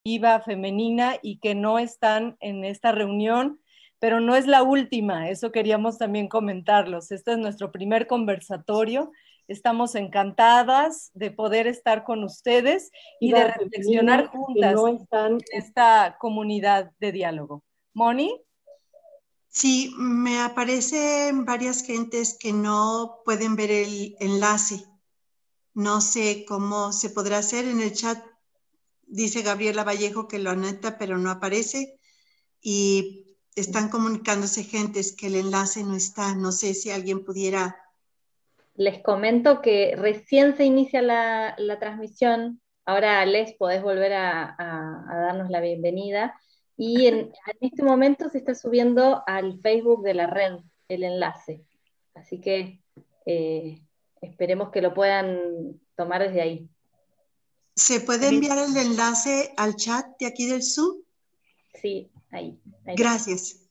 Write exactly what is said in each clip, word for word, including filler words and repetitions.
femenina y que no están en esta reunión, pero no es la última, eso queríamos también comentarlos. Este es nuestro primer conversatorio. Estamos encantadas de poder estar con ustedes y de reflexionar juntas no están... en esta comunidad de diálogo. Moni. Sí, me aparecen varias gentes que no pueden ver el enlace. No sé cómo se podrá hacer. En el chat dice Gabriela Vallejo que lo anota, pero no aparece. Y están comunicándose gentes que el enlace no está. No sé si alguien pudiera... Les comento que recién se inicia la, la transmisión. Ahora, Les, podés volver a, a, a darnos la bienvenida. Y en, en este momento se está subiendo al Facebook de la red el enlace. Así que eh, esperemos que lo puedan tomar desde ahí. ¿Se puede enviar el enlace al chat de aquí del Zoom? Sí, ahí. ahí Gracias.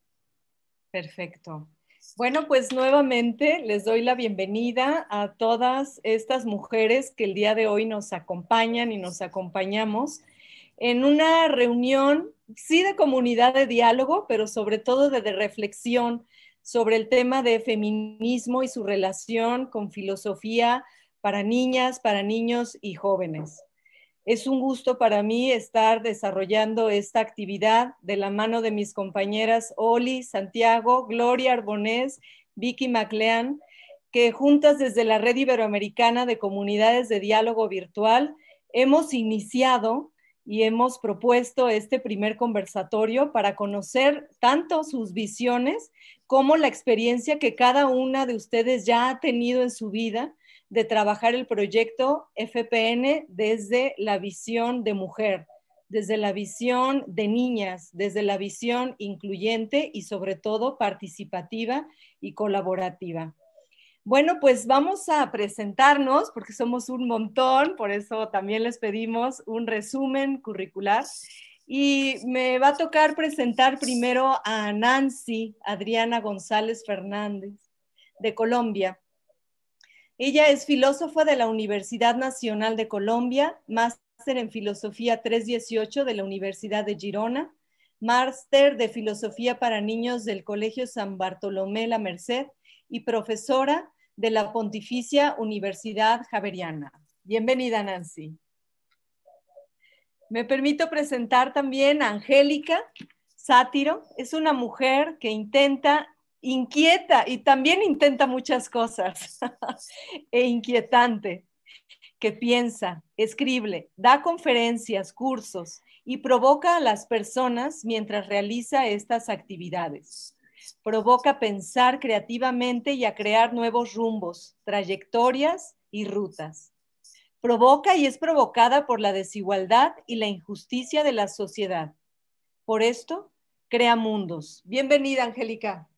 Perfecto. Bueno, pues nuevamente les doy la bienvenida a todas estas mujeres que el día de hoy nos acompañan y nos acompañamos en una reunión, sí de comunidad de diálogo, pero sobre todo de, de reflexión sobre el tema de feminismo y su relación con filosofía para niñas, para niños y jóvenes. Es un gusto para mí estar desarrollando esta actividad de la mano de mis compañeras Oli, Santiago, Gloria Arbonés, Vicky MacLean, que juntas desde la Red Iberoamericana de Comunidades de Diálogo Virtual hemos iniciado y hemos propuesto este primer conversatorio para conocer tanto sus visiones como la experiencia que cada una de ustedes ya ha tenido en su vida de trabajar el proyecto F P N desde la visión de mujer, desde la visión de niñas, desde la visión incluyente y sobre todo participativa y colaborativa. Bueno, pues vamos a presentarnos porque somos un montón, por eso también les pedimos un resumen curricular. Y me va a tocar presentar primero a Nancy Adriana González Fernández, de Colombia. Ella es filósofa de la Universidad Nacional de Colombia, máster en Filosofía trescientos dieciocho de la Universidad de Girona, máster de Filosofía para Niños del Colegio San Bartolomé La Merced y profesora de la Pontificia Universidad Javeriana. Bienvenida, Nancy. Me permito presentar también a Angélica Sátiro. Es una mujer que intenta... inquieta y también intenta muchas cosas, e inquietante, que piensa, escribe, da conferencias, cursos y provoca a las personas mientras realiza estas actividades. Provoca pensar creativamente y a crear nuevos rumbos, trayectorias y rutas. Provoca y es provocada por la desigualdad y la injusticia de la sociedad. Por esto, crea mundos. Bienvenida, Angélica.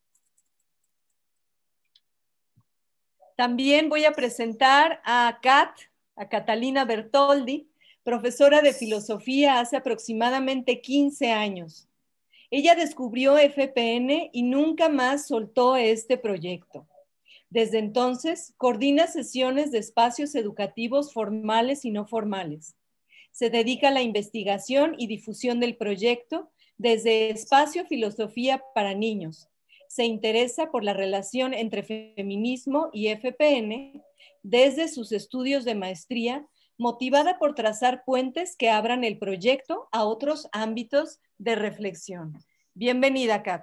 También voy a presentar a Kat, a Catalina Bertoldi, profesora de filosofía hace aproximadamente quince años. Ella descubrió F P N y nunca más soltó este proyecto. Desde entonces, coordina sesiones de espacios educativos formales y no formales. Se dedica a la investigación y difusión del proyecto desde Espacio Filosofía para Niños. Se interesa por la relación entre feminismo y F P N desde sus estudios de maestría, motivada por trazar puentes que abran el proyecto a otros ámbitos de reflexión. Bienvenida, Kat.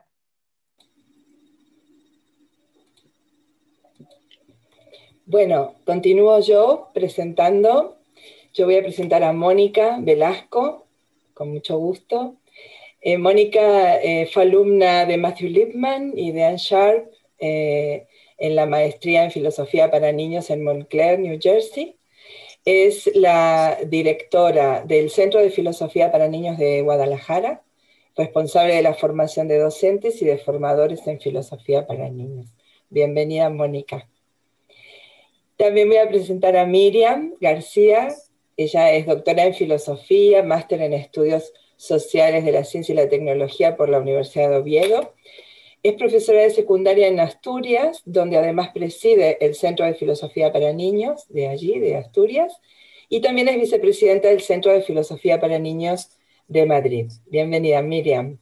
Bueno, continúo yo presentando. Yo voy a presentar a Mónica Velasco, con mucho gusto. Eh, Mónica eh, fue alumna de Matthew Lipman y de Anne Sharp eh, en la maestría en Filosofía para Niños en Montclair, New Jersey. Es la directora del Centro de Filosofía para Niños de Guadalajara, responsable de la formación de docentes y de formadores en Filosofía para Niños. Bienvenida, Mónica. También voy a presentar a Miriam García. Ella es doctora en Filosofía, máster en Estudios Sociales de la Ciencia y la Tecnología por la Universidad de Oviedo. Es profesora de secundaria en Asturias, donde además preside el Centro de Filosofía para Niños de allí, de Asturias, y también es vicepresidenta del Centro de Filosofía para Niños de Madrid. Bienvenida, Miriam.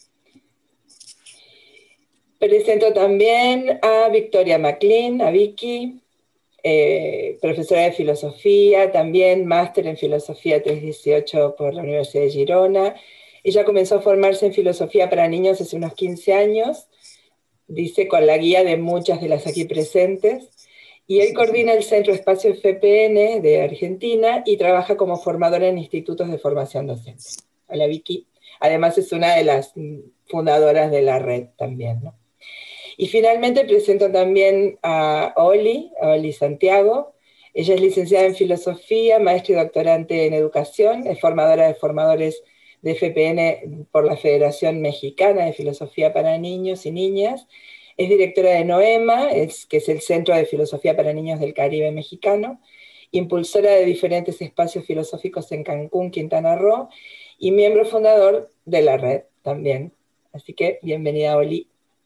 Presento también a Victoria McLean, a Vicky, eh, profesora de filosofía, también máster en filosofía trescientos dieciocho por la Universidad de Girona. Ella comenzó a formarse en filosofía para niños hace unos quince años, dice, con la guía de muchas de las aquí presentes, y él coordina el Centro Espacio F P N de Argentina y trabaja como formadora en institutos de formación docente. Hola, Vicky. Además es una de las fundadoras de la red también, ¿no? Y finalmente presento también a Oli, a Oli Santiago. Ella es licenciada en filosofía, maestra y doctorante en educación, es formadora de formadores de F P N por la Federación Mexicana de Filosofía para Niños y Niñas, es directora de NOEMA, es, que es el Centro de Filosofía para Niños del Caribe Mexicano, impulsora de diferentes espacios filosóficos en Cancún, Quintana Roo, y miembro fundador de la red también. Así que bienvenida, Oli.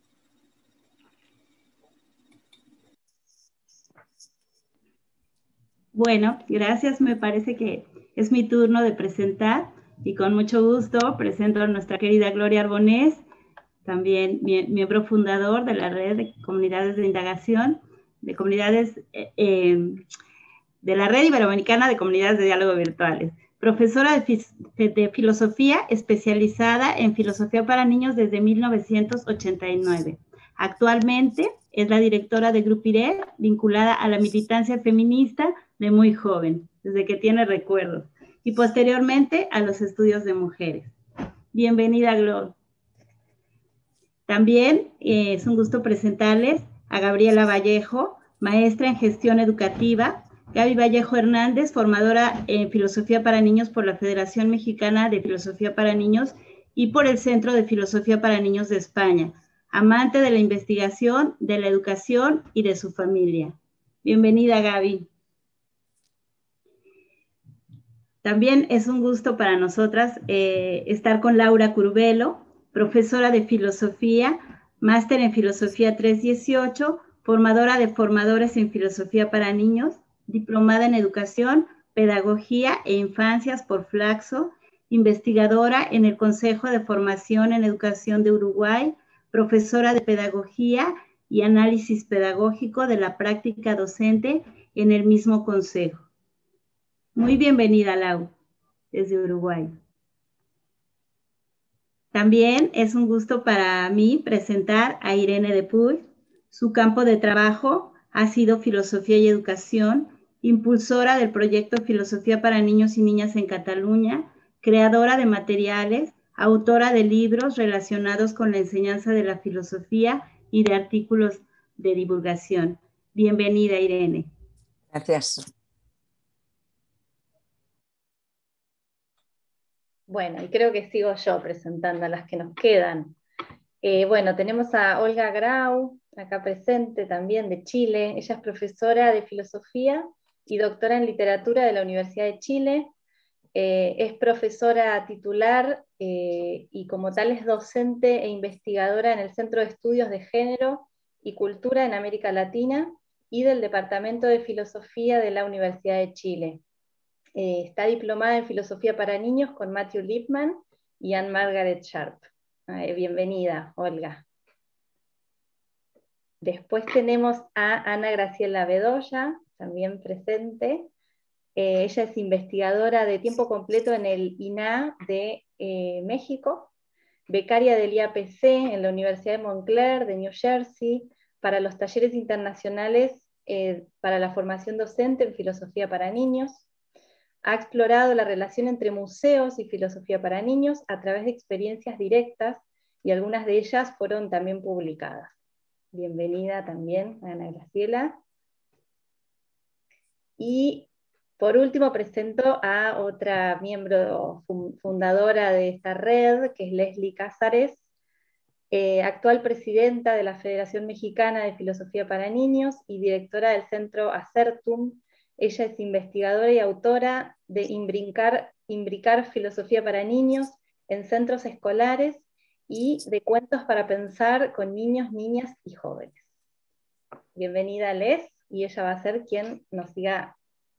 Bueno, gracias. Me parece que es mi turno de presentar y con mucho gusto presento a nuestra querida Gloria Arbonés, también miembro fundador de la red de comunidades de indagación, de comunidades eh, de la Red Iberoamericana de Comunidades de Diálogo Virtuales, profesora de, de, de filosofía especializada en filosofía para niños desde mil novecientos ochenta y nueve. Actualmente es la directora de Grupo I R E, vinculada a la militancia feminista de muy joven, desde que tiene recuerdos, y posteriormente a los estudios de mujeres. Bienvenida, Glo. También eh, es un gusto presentarles a Gabriela Vallejo, maestra en gestión educativa, Gaby Vallejo Hernández, formadora en filosofía para niños por la Federación Mexicana de Filosofía para Niños y por el Centro de Filosofía para Niños de España, amante de la investigación, de la educación y de su familia. Bienvenida, Gaby. También es un gusto para nosotras eh, estar con Laura Curvelo, profesora de filosofía, máster en filosofía trescientos dieciocho, formadora de formadores en filosofía para niños, diplomada en educación, pedagogía e infancias por Flaxo, investigadora en el Consejo de Formación en Educación de Uruguay, profesora de pedagogía y análisis pedagógico de la práctica docente en el mismo consejo. Muy bienvenida, Lau, desde Uruguay. También es un gusto para mí presentar a Irene de Puy. Su campo de trabajo ha sido filosofía y educación, impulsora del proyecto Filosofía para Niños y Niñas en Cataluña, creadora de materiales, autora de libros relacionados con la enseñanza de la filosofía y de artículos de divulgación. Bienvenida, Irene. Gracias. Bueno, y creo que sigo yo presentando a las que nos quedan. Eh, bueno, tenemos a Olga Grau, acá presente también de Chile. Ella es profesora de filosofía y doctora en literatura de la Universidad de Chile. Eh, es profesora titular eh, y como tal es docente e investigadora en el Centro de Estudios de Género y Cultura en América Latina y del Departamento de Filosofía de la Universidad de Chile. Eh, está diplomada en Filosofía para Niños con Matthew Lipman y Anne-Margaret Sharp. Eh, bienvenida, Olga. Después tenemos a Ana Graciela Bedoya, también presente. Eh, ella es investigadora de tiempo completo en el I N A de eh, México, becaria del I A P C en la Universidad de Montclair de New Jersey, para los talleres internacionales eh, para la formación docente en filosofía para niños. Ha explorado la relación entre museos y filosofía para niños a través de experiencias directas, y algunas de ellas fueron también publicadas. Bienvenida también, Ana Graciela. Y por último presento a otra miembro fundadora de esta red, que es Leslie Cázares, eh, actual presidenta de la Federación Mexicana de Filosofía para Niños y directora del Centro Acertum. Ella es investigadora y autora de Imbricar, Imbricar Filosofía para Niños en Centros Escolares y de Cuentos para Pensar con Niños, Niñas y Jóvenes. Bienvenida, Les, y ella va a ser quien nos siga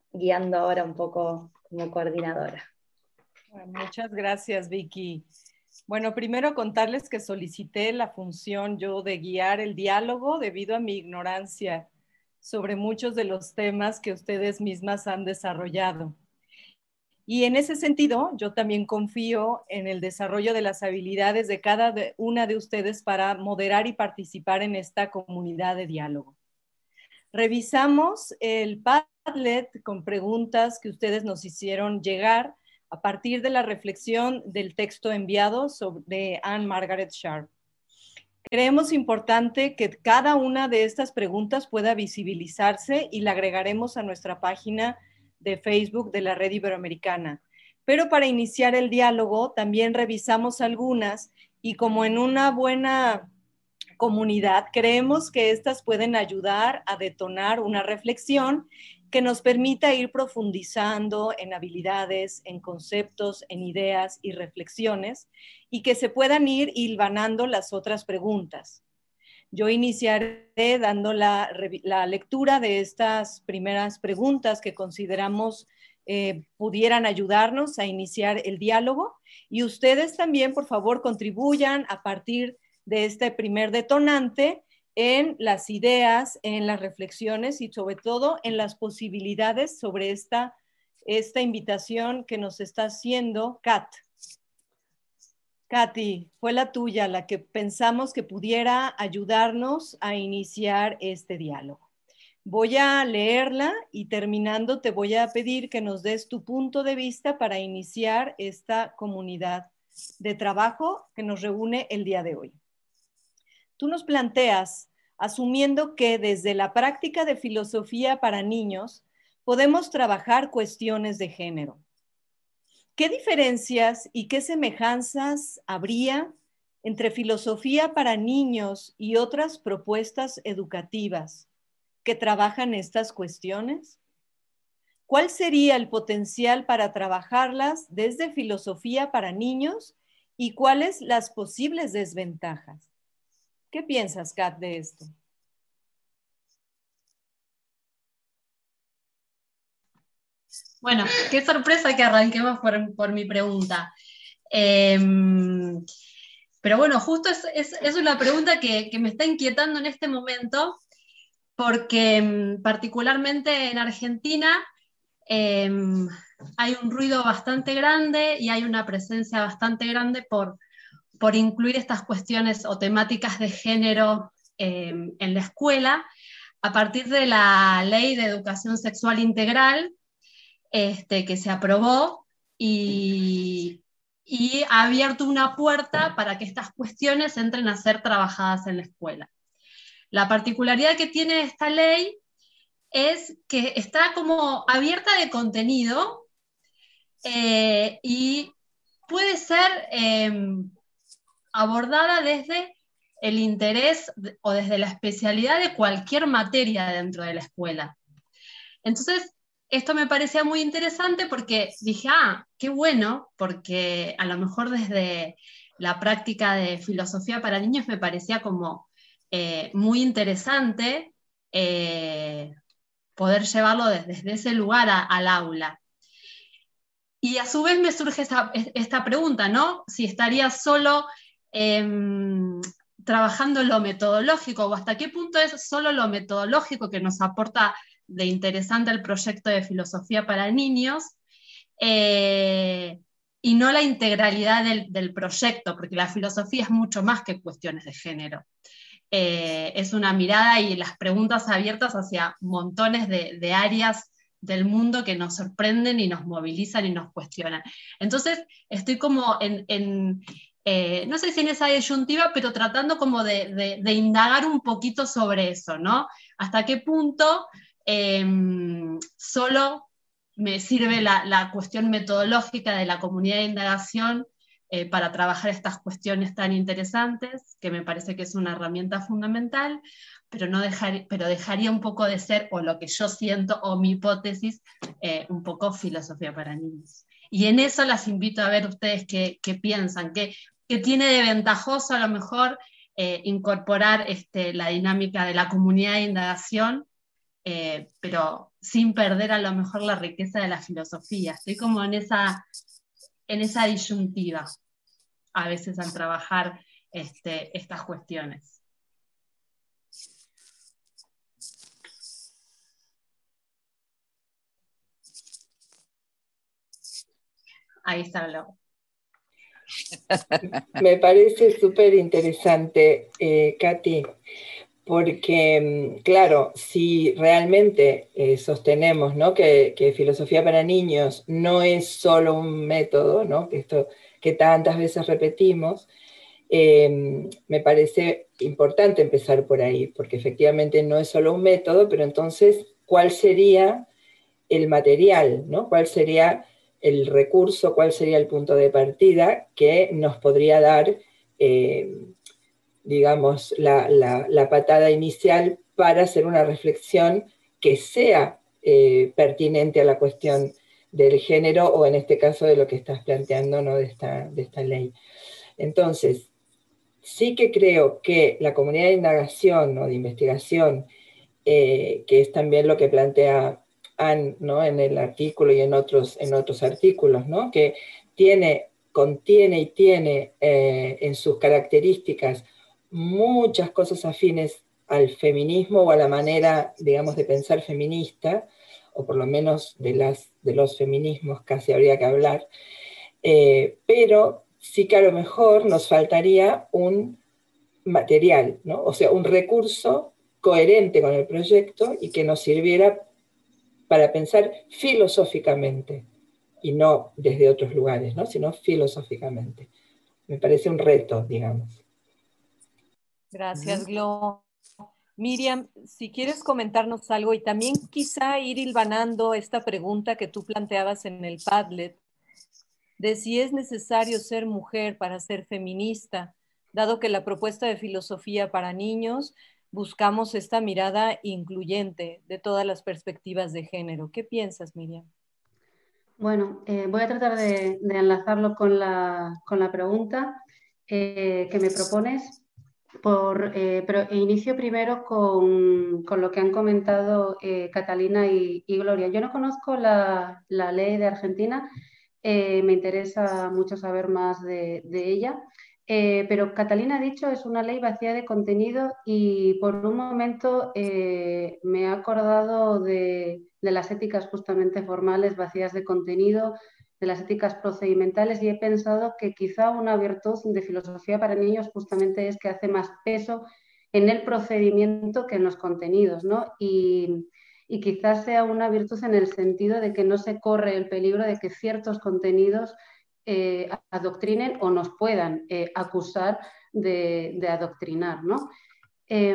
guiando ahora un poco como coordinadora. Bueno, muchas gracias, Vicky. Bueno, primero contarles que solicité la función yo de guiar el diálogo debido a mi ignorancia sobre muchos de los temas que ustedes mismas han desarrollado. Y en ese sentido, yo también confío en el desarrollo de las habilidades de cada una de ustedes para moderar y participar en esta comunidad de diálogo. Revisamos el Padlet con preguntas que ustedes nos hicieron llegar a partir de la reflexión del texto enviado sobre Anne Margaret Sharp. Creemos importante que cada una de estas preguntas pueda visibilizarse y la agregaremos a nuestra página de Facebook de la Red Iberoamericana. Pero para iniciar el diálogo también revisamos algunas y como en una buena comunidad creemos que estas pueden ayudar a detonar una reflexión que nos permita ir profundizando en habilidades, en conceptos, en ideas y reflexiones y que se puedan ir hilvanando las otras preguntas. Yo iniciaré dando la, la lectura de estas primeras preguntas que consideramos eh, pudieran ayudarnos a iniciar el diálogo y ustedes también, por favor, contribuyan a partir de este primer detonante en las ideas, en las reflexiones y sobre todo en las posibilidades sobre esta, esta invitación que nos está haciendo Kat. Katy, fue la tuya la que pensamos que pudiera ayudarnos a iniciar este diálogo. Voy a leerla y terminando te voy a pedir que nos des tu punto de vista para iniciar esta comunidad de trabajo que nos reúne el día de hoy. Tú nos planteas, asumiendo que desde la práctica de filosofía para niños podemos trabajar cuestiones de género. ¿Qué diferencias y qué semejanzas habría entre filosofía para niños y otras propuestas educativas que trabajan estas cuestiones? ¿Cuál sería el potencial para trabajarlas desde filosofía para niños y cuáles las posibles desventajas? ¿Qué piensas, Kat, de esto? Bueno, qué sorpresa que arranquemos por, por mi pregunta. Eh, pero bueno, justo es, es, es una pregunta que, que me está inquietando en este momento, porque particularmente en Argentina eh, hay un ruido bastante grande y hay una presencia bastante grande por, por incluir estas cuestiones o temáticas de género eh, en la escuela, a partir de la Ley de Educación Sexual Integral, Este, que se aprobó y, y ha abierto una puerta para que estas cuestiones entren a ser trabajadas en la escuela. La particularidad que tiene esta ley es que está como abierta de contenido eh, y puede ser eh, abordada desde el interés o desde la especialidad de cualquier materia dentro de la escuela. Entonces, esto me parecía muy interesante porque dije, ah, qué bueno, porque a lo mejor desde la práctica de filosofía para niños me parecía como eh, muy interesante eh, poder llevarlo desde, desde ese lugar a, al aula. Y a su vez me surge esta, esta pregunta, ¿no? Si estaría solo eh, trabajando en lo metodológico, o hasta qué punto es solo lo metodológico que nos aporta de interesante el proyecto de filosofía para niños, eh, y no la integralidad del, del proyecto, porque la filosofía es mucho más que cuestiones de género. Eh, es una mirada y las preguntas abiertas hacia montones de, de áreas del mundo que nos sorprenden y nos movilizan y nos cuestionan. Entonces, estoy como en, en eh, no sé si en esa disyuntiva, pero tratando como de, de, de indagar un poquito sobre eso, ¿no? Hasta qué punto Eh, solo me sirve la, la cuestión metodológica de la comunidad de indagación eh, para trabajar estas cuestiones tan interesantes, que me parece que es una herramienta fundamental, pero, no dejar, pero dejaría un poco de ser, o lo que yo siento, o mi hipótesis, eh, un poco filosofía para niños. Y en eso las invito a ver ustedes qué, qué piensan, qué, qué tiene de ventajoso a lo mejor eh, incorporar este, la dinámica de la comunidad de indagación eh, pero sin perder a lo mejor la riqueza de la filosofía. Estoy como en esa, en esa disyuntiva a veces al trabajar este, estas cuestiones. Ahí está el Me parece súper interesante, eh, Katy, porque, claro, si realmente eh, sostenemos, ¿no?, que, que filosofía para niños no es solo un método, ¿no?, que, esto, que tantas veces repetimos, eh, me parece importante empezar por ahí, porque efectivamente no es solo un método, pero entonces, ¿cuál sería el material, ¿no? ¿Cuál sería el recurso, cuál sería el punto de partida que nos podría dar, eh, digamos, la, la, la patada inicial para hacer una reflexión que sea eh, pertinente a la cuestión del género, o en este caso de lo que estás planteando, ¿no?, de esta, de esta ley? Entonces, sí que creo que la comunidad de indagación o de investigación, eh, que es también lo que plantea Anne, ¿no?, en el artículo y en otros, en otros artículos, ¿no?, que tiene, contiene y tiene eh, en sus características muchas cosas afines al feminismo o a la manera, digamos, de pensar feminista, o por lo menos de, las, de los feminismos casi habría que hablar, eh, pero sí que a lo mejor nos faltaría un material, ¿no?, o sea, un recurso coherente con el proyecto y que nos sirviera para pensar filosóficamente, y no desde otros lugares, ¿no?, sino filosóficamente. Me parece un reto, digamos. Gracias, Glo. Miriam, si quieres comentarnos algo y también quizá ir hilvanando esta pregunta que tú planteabas en el Padlet, de si es necesario ser mujer para ser feminista, dado que la propuesta de filosofía para niños buscamos esta mirada incluyente de todas las perspectivas de género. ¿Qué piensas, Miriam? Bueno, eh, voy a tratar de, de enlazarlo con la, con la pregunta eh, que me propones, por, eh, pero inicio primero con, con lo que han comentado eh, Catalina y, y Gloria. Yo no conozco la, la ley de Argentina, eh, me interesa mucho saber más de, de ella. Eh, pero Catalina ha dicho es una ley vacía de contenido y por un momento eh, me he acordado de, de las éticas justamente formales vacías de contenido, de las éticas procedimentales, y he pensado que quizá una virtud de filosofía para niños justamente es que hace más peso en el procedimiento que en los contenidos, ¿no? Y, y quizás sea una virtud en el sentido de que no se corre el peligro de que ciertos contenidos Eh, adoctrinen o nos puedan eh, acusar de, de adoctrinar, ¿no? Eh,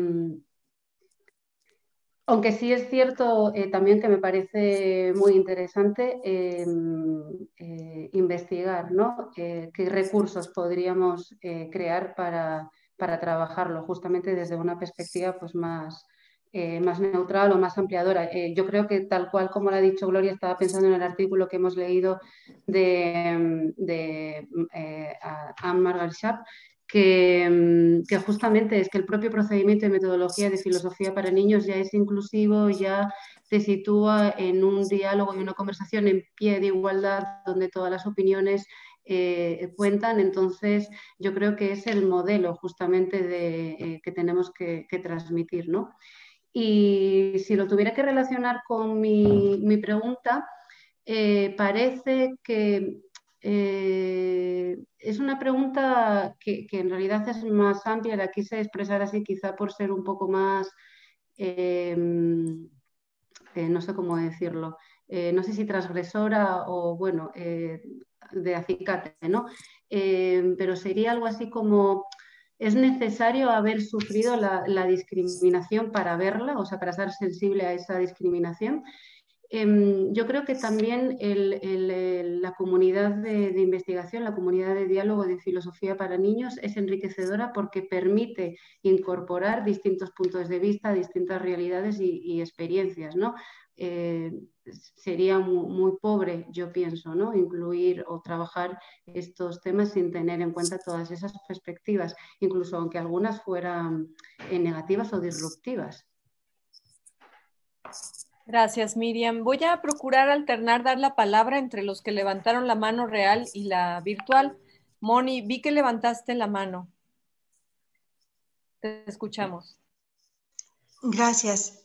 aunque sí es cierto eh, también que me parece muy interesante eh, eh, investigar, ¿no? Eh, qué recursos podríamos eh, crear para, para trabajarlo justamente desde una perspectiva pues, más, Eh, más neutral o más ampliadora. Eh, yo creo que tal cual como lo ha dicho Gloria, estaba pensando en el artículo que hemos leído de, de eh, Anne Margaret Sharp, que, que justamente es que el propio procedimiento y metodología de filosofía para niños ya es inclusivo, ya te sitúa en un diálogo y una conversación en pie de igualdad donde todas las opiniones Eh, cuentan. Entonces yo creo que es el modelo justamente de, eh, que tenemos que, que transmitir, ¿no? Y si lo tuviera que relacionar con mi, mi pregunta, eh, parece que eh, es una pregunta que, que en realidad es más amplia, la quise expresar así quizá por ser un poco más, eh, eh, no sé cómo decirlo, eh, no sé si transgresora o bueno, eh, de acicate, ¿no? Eh, pero sería algo así como, ¿es necesario haber sufrido la, la discriminación para verla, o sea, para ser sensible a esa discriminación? Eh, yo creo que también el, el, el, la comunidad de, de investigación, la comunidad de diálogo de filosofía para niños es enriquecedora porque permite incorporar distintos puntos de vista, distintas realidades y, y experiencias, ¿no? Eh, sería muy, muy pobre, yo pienso, ¿no? Incluir o trabajar estos temas sin tener en cuenta todas esas perspectivas, incluso aunque algunas fueran eh, negativas o disruptivas. Gracias, Miriam. Voy a procurar alternar, dar la palabra entre los que levantaron la mano real y la virtual. Moni, vi que levantaste la mano. Te escuchamos. Gracias.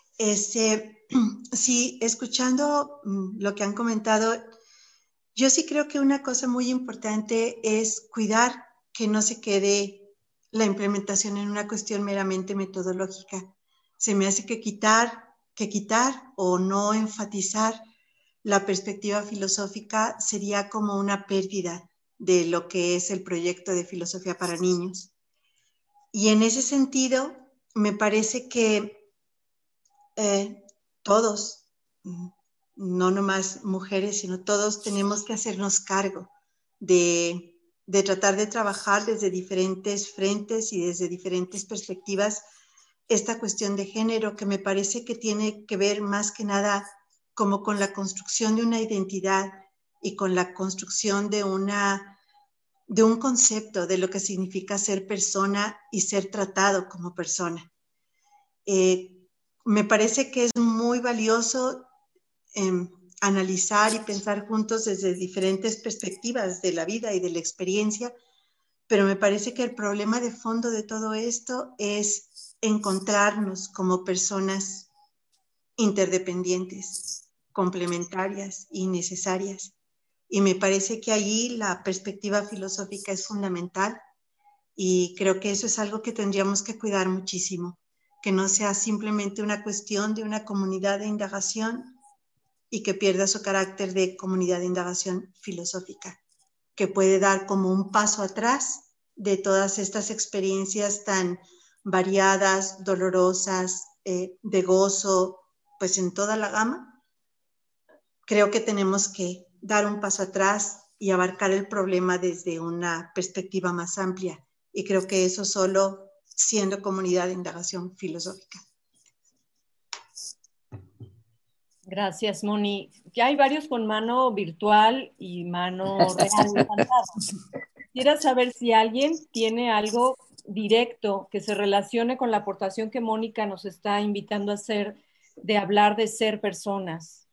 Este, sí, escuchando lo que han comentado, yo sí creo que una cosa muy importante es cuidar que no se quede la implementación en una cuestión meramente metodológica. Se me hace que quitar que quitar o no enfatizar la perspectiva filosófica sería como una pérdida de lo que es el proyecto de filosofía para niños. Y en ese sentido, me parece que eh, todos, no nomás mujeres, sino todos tenemos que hacernos cargo de, de tratar de trabajar desde diferentes frentes y desde diferentes perspectivas esta cuestión de género, que me parece que tiene que ver más que nada como con la construcción de una identidad y con la construcción de, una, de un concepto de lo que significa ser persona y ser tratado como persona. Eh, me parece que es muy valioso eh, analizar y pensar juntos desde diferentes perspectivas de la vida y de la experiencia, pero me parece que el problema de fondo de todo esto es encontrarnos como personas interdependientes, complementarias y necesarias. Y me parece que allí la perspectiva filosófica es fundamental y creo que eso es algo que tendríamos que cuidar muchísimo, que no sea simplemente una cuestión de una comunidad de indagación y que pierda su carácter de comunidad de indagación filosófica, que puede dar como un paso atrás de todas estas experiencias tan variadas, dolorosas, eh, de gozo, pues en toda la gama. Creo que tenemos que dar un paso atrás y abarcar el problema desde una perspectiva más amplia. Y creo que eso solo siendo comunidad de indagación filosófica. Gracias, Moni. Ya hay varios con mano virtual y mano real levantada. Quisiera saber si alguien tiene algo directo que se relacione con la aportación que Mónica nos está invitando a hacer de hablar de ser personas.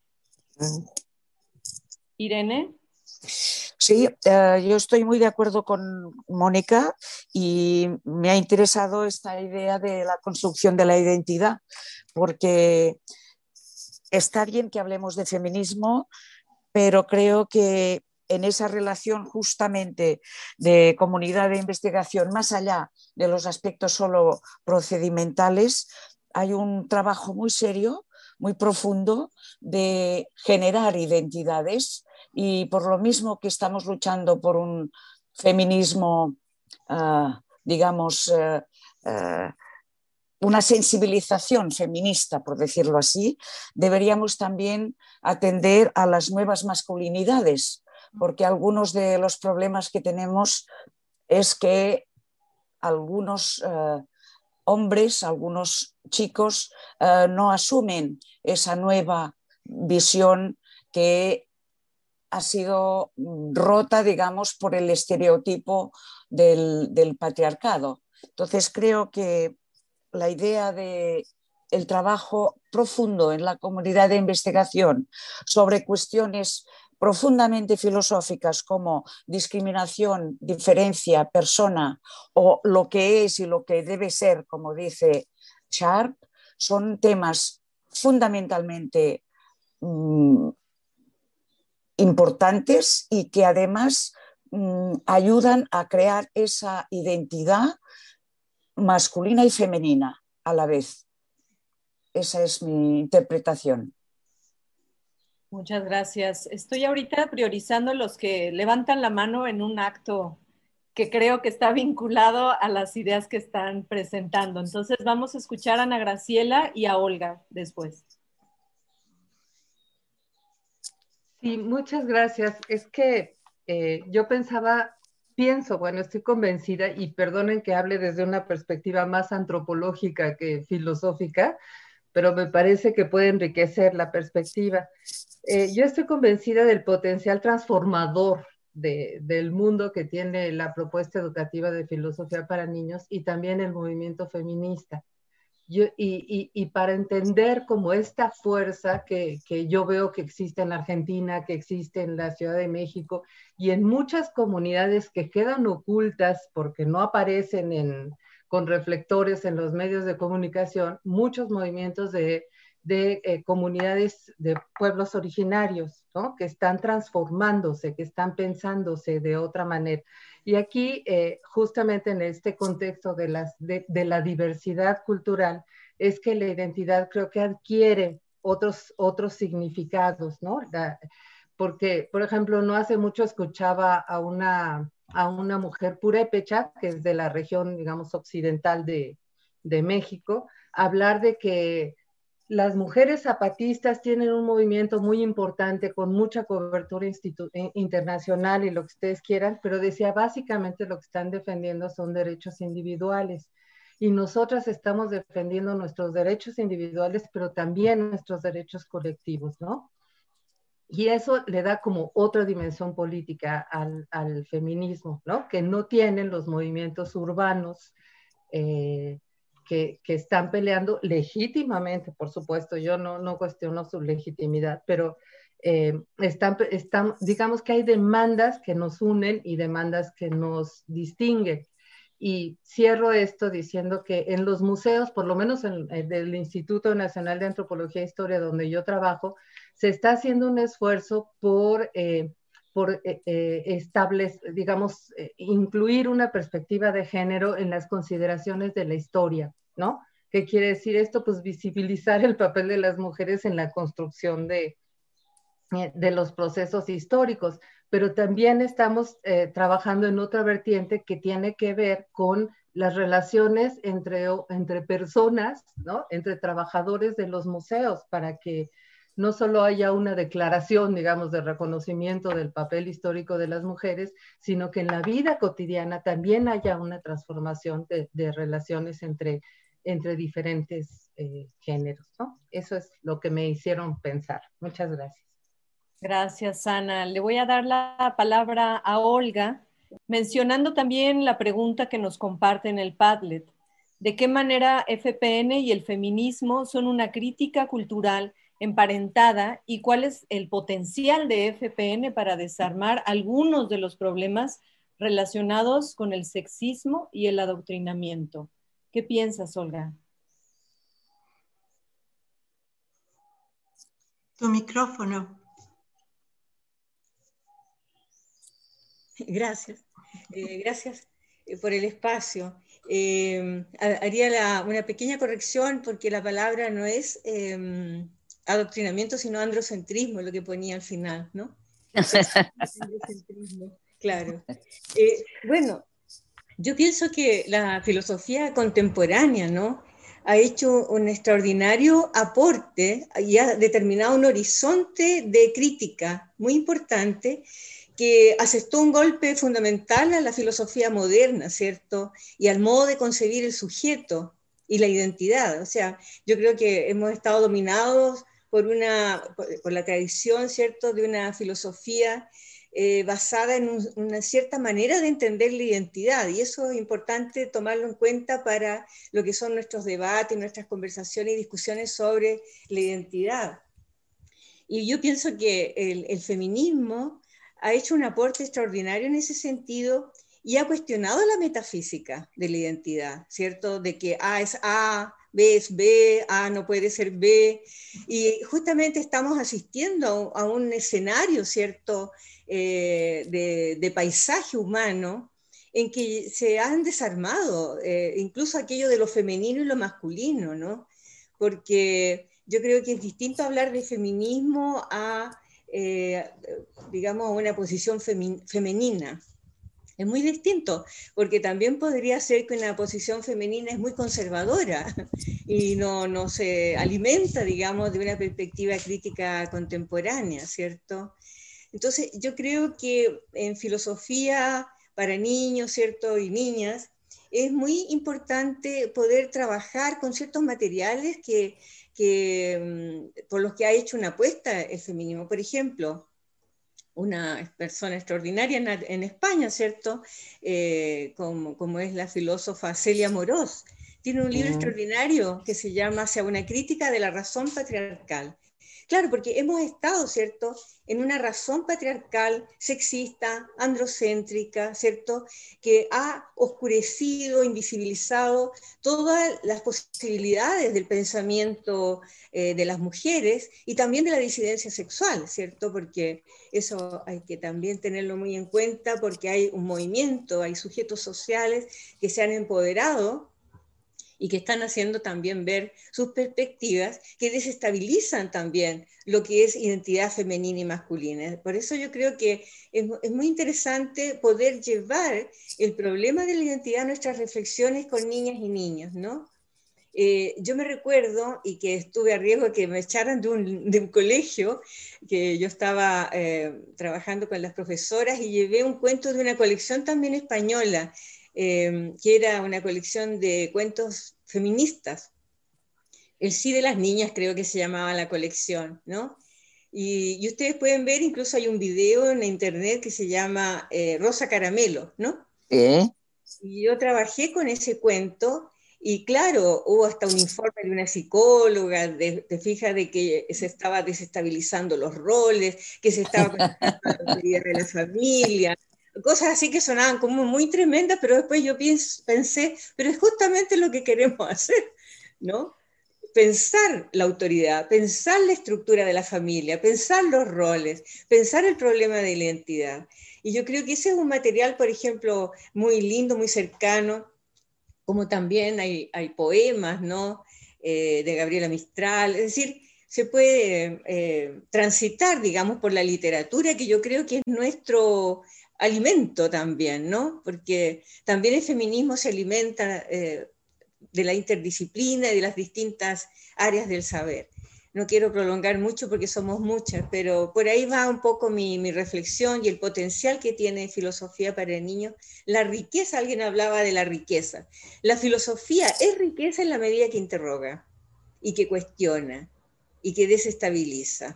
Irene. Sí, uh, yo estoy muy de acuerdo con Mónica y me ha interesado esta idea de la construcción de la identidad, porque está bien que hablemos de feminismo, pero creo que en esa relación justamente de comunidad de investigación, más allá de los aspectos solo procedimentales, hay un trabajo muy serio, muy profundo de generar identidades, y por lo mismo que estamos luchando por un feminismo, uh, digamos, uh, uh, una sensibilización feminista, por decirlo así, deberíamos también atender a las nuevas masculinidades, porque algunos de los problemas que tenemos es que algunos uh, hombres, algunos chicos uh, no asumen esa nueva visión que ha sido rota, digamos, por el estereotipo del, del patriarcado. Entonces creo que la idea de el trabajo profundo en la comunidad de investigación sobre cuestiones profundamente filosóficas como discriminación, diferencia, persona, o lo que es y lo que debe ser, como dice Sharp, son temas fundamentalmente mmm, importantes y que además mmm, ayudan a crear esa identidad masculina y femenina a la vez. Esa es mi interpretación. Muchas gracias. Estoy ahorita priorizando los que levantan la mano en un acto que creo que está vinculado a las ideas que están presentando. Entonces vamos a escuchar a Ana Graciela y a Olga después. Sí, muchas gracias. Es que eh, yo pensaba, pienso, bueno, estoy convencida, y perdonen que hable desde una perspectiva más antropológica que filosófica, pero me parece que puede enriquecer la perspectiva. Eh, yo estoy convencida del potencial transformador de, del mundo que tiene la propuesta educativa de filosofía para niños y también el movimiento feminista. Yo, y, y, y para entender como esta fuerza que, que yo veo que existe en Argentina, que existe en la Ciudad de México y en muchas comunidades que quedan ocultas porque no aparecen en, con reflectores en los medios de comunicación, muchos movimientos de, de eh, comunidades de pueblos originarios, ¿no? Que están transformándose, que están pensándose de otra manera. Y aquí, eh, justamente en este contexto de, las, de, de la diversidad cultural, es que la identidad creo que adquiere otros, otros significados, ¿no? La, porque, por ejemplo, no hace mucho escuchaba a una, a una mujer purépecha, que es de la región, digamos, occidental de, de México, hablar de que las mujeres zapatistas tienen un movimiento muy importante con mucha cobertura internacional y lo que ustedes quieran, pero decía, básicamente lo que están defendiendo son derechos individuales. Y nosotras estamos defendiendo nuestros derechos individuales, pero también nuestros derechos colectivos, ¿no? Y eso le da como otra dimensión política al, al feminismo, ¿no? Que no tienen los movimientos urbanos, eh, Que, que están peleando legítimamente, por supuesto, yo no, no cuestiono su legitimidad, pero eh, están, están, digamos que hay demandas que nos unen y demandas que nos distinguen. Y cierro esto diciendo que en los museos, por lo menos en, en el Instituto Nacional de Antropología e Historia, donde yo trabajo, se está haciendo un esfuerzo por... Eh, por eh, eh, establecer, digamos, eh, incluir una perspectiva de género en las consideraciones de la historia, ¿no? ¿Qué quiere decir esto? Pues visibilizar el papel de las mujeres en la construcción de, eh, de los procesos históricos, pero también estamos eh, trabajando en otra vertiente que tiene que ver con las relaciones entre, entre personas, ¿no? Entre trabajadores de los museos, para que no solo haya una declaración, digamos, de reconocimiento del papel histórico de las mujeres, sino que en la vida cotidiana también haya una transformación de, de relaciones entre, entre diferentes eh, géneros, ¿no? Eso es lo que me hicieron pensar. Muchas gracias. Gracias, Ana. Le voy a dar la palabra a Olga, mencionando también la pregunta que nos comparte en el Padlet. ¿De qué manera F P N y el feminismo son una crítica cultural emparentada y cuál es el potencial de F P N para desarmar algunos de los problemas relacionados con el sexismo y el adoctrinamiento? ¿Qué piensas, Olga? Tu micrófono. Gracias. Eh, gracias por el espacio. Eh, haría la, una pequeña corrección porque la palabra no es eh, adoctrinamiento, sino androcentrismo, lo que ponía al final, ¿no? Androcentrismo, claro. Eh, bueno, yo pienso que la filosofía contemporánea, ¿no?, ha hecho un extraordinario aporte y ha determinado un horizonte de crítica muy importante que asestó un golpe fundamental a la filosofía moderna, ¿cierto? Y al modo de concebir el sujeto y la identidad. O sea, yo creo que hemos estado dominados por, una, por, por la tradición, ¿cierto?, de una filosofía eh, basada en un, una cierta manera de entender la identidad, y eso es importante tomarlo en cuenta para lo que son nuestros debates, nuestras conversaciones y discusiones sobre la identidad. Y yo pienso que el, el feminismo ha hecho un aporte extraordinario en ese sentido y ha cuestionado la metafísica de la identidad, ¿cierto? De que A es A, B es B, A no puede ser B, y justamente estamos asistiendo a un escenario, ¿cierto?, eh, de, de paisaje humano en que se han desarmado eh, incluso aquello de lo femenino y lo masculino, ¿no? Porque yo creo que es distinto hablar de feminismo a, eh, digamos, a una posición femi- femenina. Es muy distinto, porque también podría ser que una posición femenina es muy conservadora y no, no se alimenta, digamos, de una perspectiva crítica contemporánea, ¿cierto? Entonces, yo creo que en filosofía para niños, ¿cierto?, y niñas, es muy importante poder trabajar con ciertos materiales que, que, por los que ha hecho una apuesta el feminismo. Por ejemplo, una persona extraordinaria en, en España, ¿cierto?, eh, como, como es la filósofa Celia Morós, Tiene un libro Mm. extraordinario que se llama Hacia una crítica de la razón patriarcal. Claro, porque hemos estado, ¿cierto?, en una razón patriarcal, sexista, androcéntrica, ¿cierto?, que ha oscurecido, invisibilizado todas las posibilidades del pensamiento eh, de las mujeres y también de la disidencia sexual, ¿cierto?, porque eso hay que también tenerlo muy en cuenta, porque hay un movimiento, hay sujetos sociales que se han empoderado y que están haciendo también ver sus perspectivas, que desestabilizan también lo que es identidad femenina y masculina. Por eso yo creo que es, es muy interesante poder llevar el problema de la identidad a nuestras reflexiones con niñas y niños, ¿no? Eh, yo me recuerdo, y que estuve a riesgo de que me echaran de un, de un colegio, que yo estaba eh, trabajando con las profesoras y llevé un cuento de una colección también española, eh, que era una colección de cuentos feministas. El sí de las niñas creo que se llamaba la colección, ¿no? Y, y ustedes pueden ver, incluso hay un video en internet que se llama eh, Rosa Caramelo, ¿no? ¿Eh? Y yo trabajé con ese cuento y claro, hubo hasta un informe de una psicóloga, de, te fijas de que se estaba desestabilizando los roles, que se estaba cuestionando la autoridad de la familia, cosas así que sonaban como muy tremendas, pero después yo pienso, pensé, pero es justamente lo que queremos hacer, ¿no? Pensar la autoridad, pensar la estructura de la familia, pensar los roles, pensar el problema de la identidad. Y yo creo que ese es un material, por ejemplo, muy lindo, muy cercano, como también hay, hay poemas, ¿no? Eh, de Gabriela Mistral, es decir, se puede eh, transitar, digamos, por la literatura, que yo creo que es nuestro alimento también, ¿no? Porque también el feminismo se alimenta eh, de la interdisciplina y de las distintas áreas del saber. No quiero prolongar mucho porque somos muchas, pero por ahí va un poco mi, mi reflexión y el potencial que tiene filosofía para niños. La riqueza, alguien hablaba de la riqueza. La filosofía es riqueza en la medida que interroga y que cuestiona y que desestabiliza.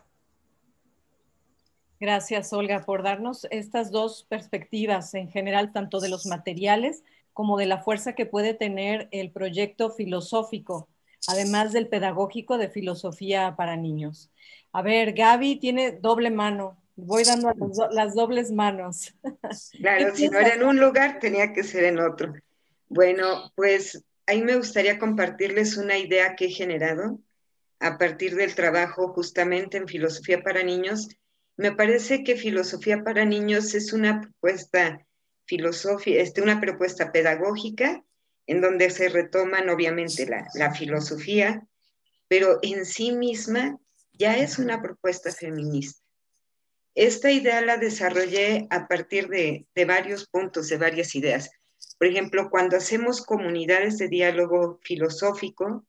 Gracias, Olga, por darnos estas dos perspectivas en general, tanto de los materiales como de la fuerza que puede tener el proyecto filosófico, además del pedagógico de filosofía para niños. A ver, Gaby tiene doble mano. Voy dando las, do las dobles manos. Claro, si no era en un lugar, tenía que ser en otro. Bueno, pues ahí me gustaría compartirles una idea que he generado a partir del trabajo justamente en filosofía para niños. Me parece que filosofía para niños es una propuesta filosofía, este, una propuesta pedagógica en donde se retoman obviamente la, la filosofía, pero en sí misma ya es una propuesta feminista. Esta idea la desarrollé a partir de, de varios puntos, de varias ideas. Por ejemplo, cuando hacemos comunidades de diálogo filosófico,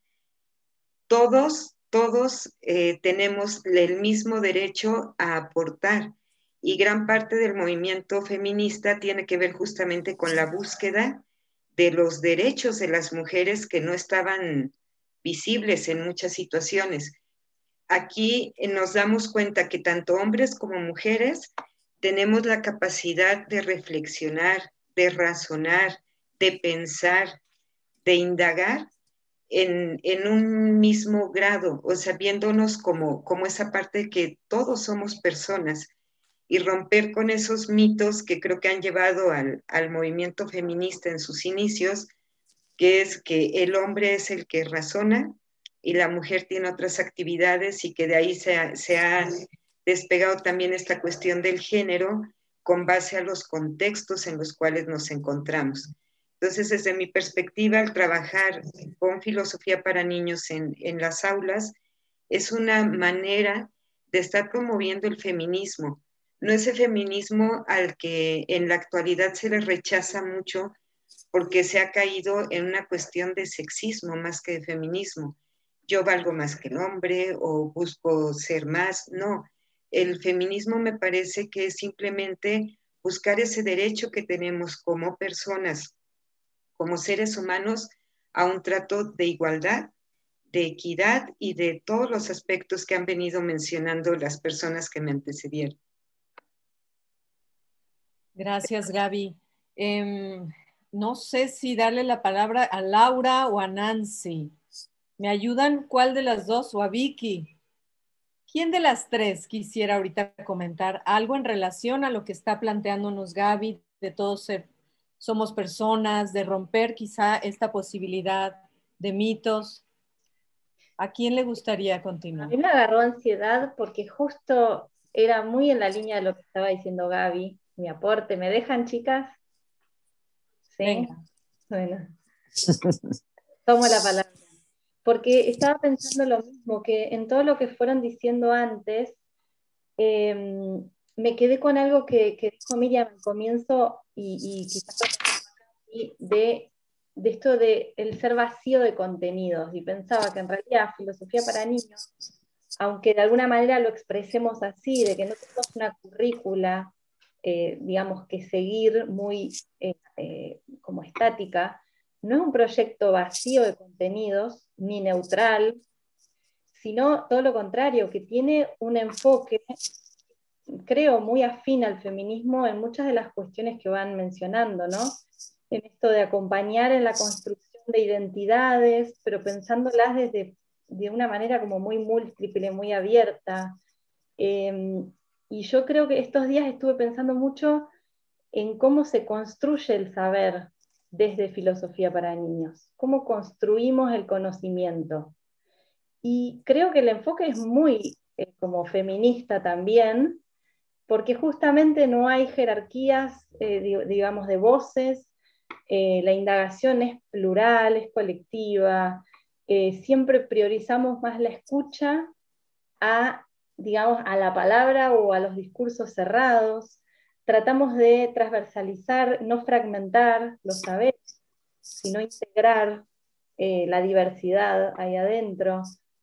todos todos eh, tenemos el mismo derecho a aportar y gran parte del movimiento feminista tiene que ver justamente con la búsqueda de los derechos de las mujeres que no estaban visibles en muchas situaciones. Aquí nos damos cuenta que tanto hombres como mujeres tenemos la capacidad de reflexionar, de razonar, de pensar, de indagar En, en, un mismo grado, o sea, viéndonos como, como esa parte de que todos somos personas y romper con esos mitos que creo que han llevado al, al movimiento feminista en sus inicios, que es que el hombre es el que razona y la mujer tiene otras actividades y que de ahí se ha, se ha despegado también esta cuestión del género con base a los contextos en los cuales nos encontramos. Entonces, desde mi perspectiva, el trabajar con filosofía para niños en, en las aulas es una manera de estar promoviendo el feminismo. No ese feminismo al que en la actualidad se le rechaza mucho porque se ha caído en una cuestión de sexismo más que de feminismo. Yo valgo más que el hombre o busco ser más. No, el feminismo me parece que es simplemente buscar ese derecho que tenemos como personas, como seres humanos, a un trato de igualdad, de equidad y de todos los aspectos que han venido mencionando las personas que me antecedieron. Gracias, Gaby. Eh, no sé si darle la palabra a Laura o a Nancy. ¿Me ayudan? ¿Cuál de las dos? O a Vicky. ¿Quién de las tres quisiera ahorita comentar algo en relación a lo que está planteándonos Gaby, de todos ser, somos personas, de romper quizá esta posibilidad de mitos? ¿A quién le gustaría continuar? A mí me agarró ansiedad porque justo era muy en la línea de lo que estaba diciendo Gaby, mi aporte. ¿Me dejan, chicas? Sí. Venga. Bueno, tomo la palabra. Porque estaba pensando lo mismo, que en todo lo que fueron diciendo antes, eh, me quedé con algo que, que dijo Miriam al comienzo, y, y quizás de, de esto de el ser vacío de contenidos, y pensaba que en realidad filosofía para niños, aunque de alguna manera lo expresemos así, de que no tenemos una currícula, eh, digamos, que seguir muy eh, eh, como estática, no es un proyecto vacío de contenidos, ni neutral, sino todo lo contrario, que tiene un enfoque, creo, muy afín al feminismo en muchas de las cuestiones que van mencionando, ¿no? En esto de acompañar en la construcción de identidades, pero pensándolas desde de una manera como muy múltiple, muy abierta. Eh, y yo creo que estos días estuve pensando mucho en cómo se construye el saber desde filosofía para niños, cómo construimos el conocimiento. Y creo que el enfoque es muy eh, como feminista también, porque justamente no hay jerarquías, eh, digamos, de voces, eh, la indagación es plural, es colectiva, eh, siempre priorizamos más la escucha a, digamos, a la palabra o a los discursos cerrados, tratamos de transversalizar, no fragmentar los saberes, sino integrar eh, la diversidad ahí adentro.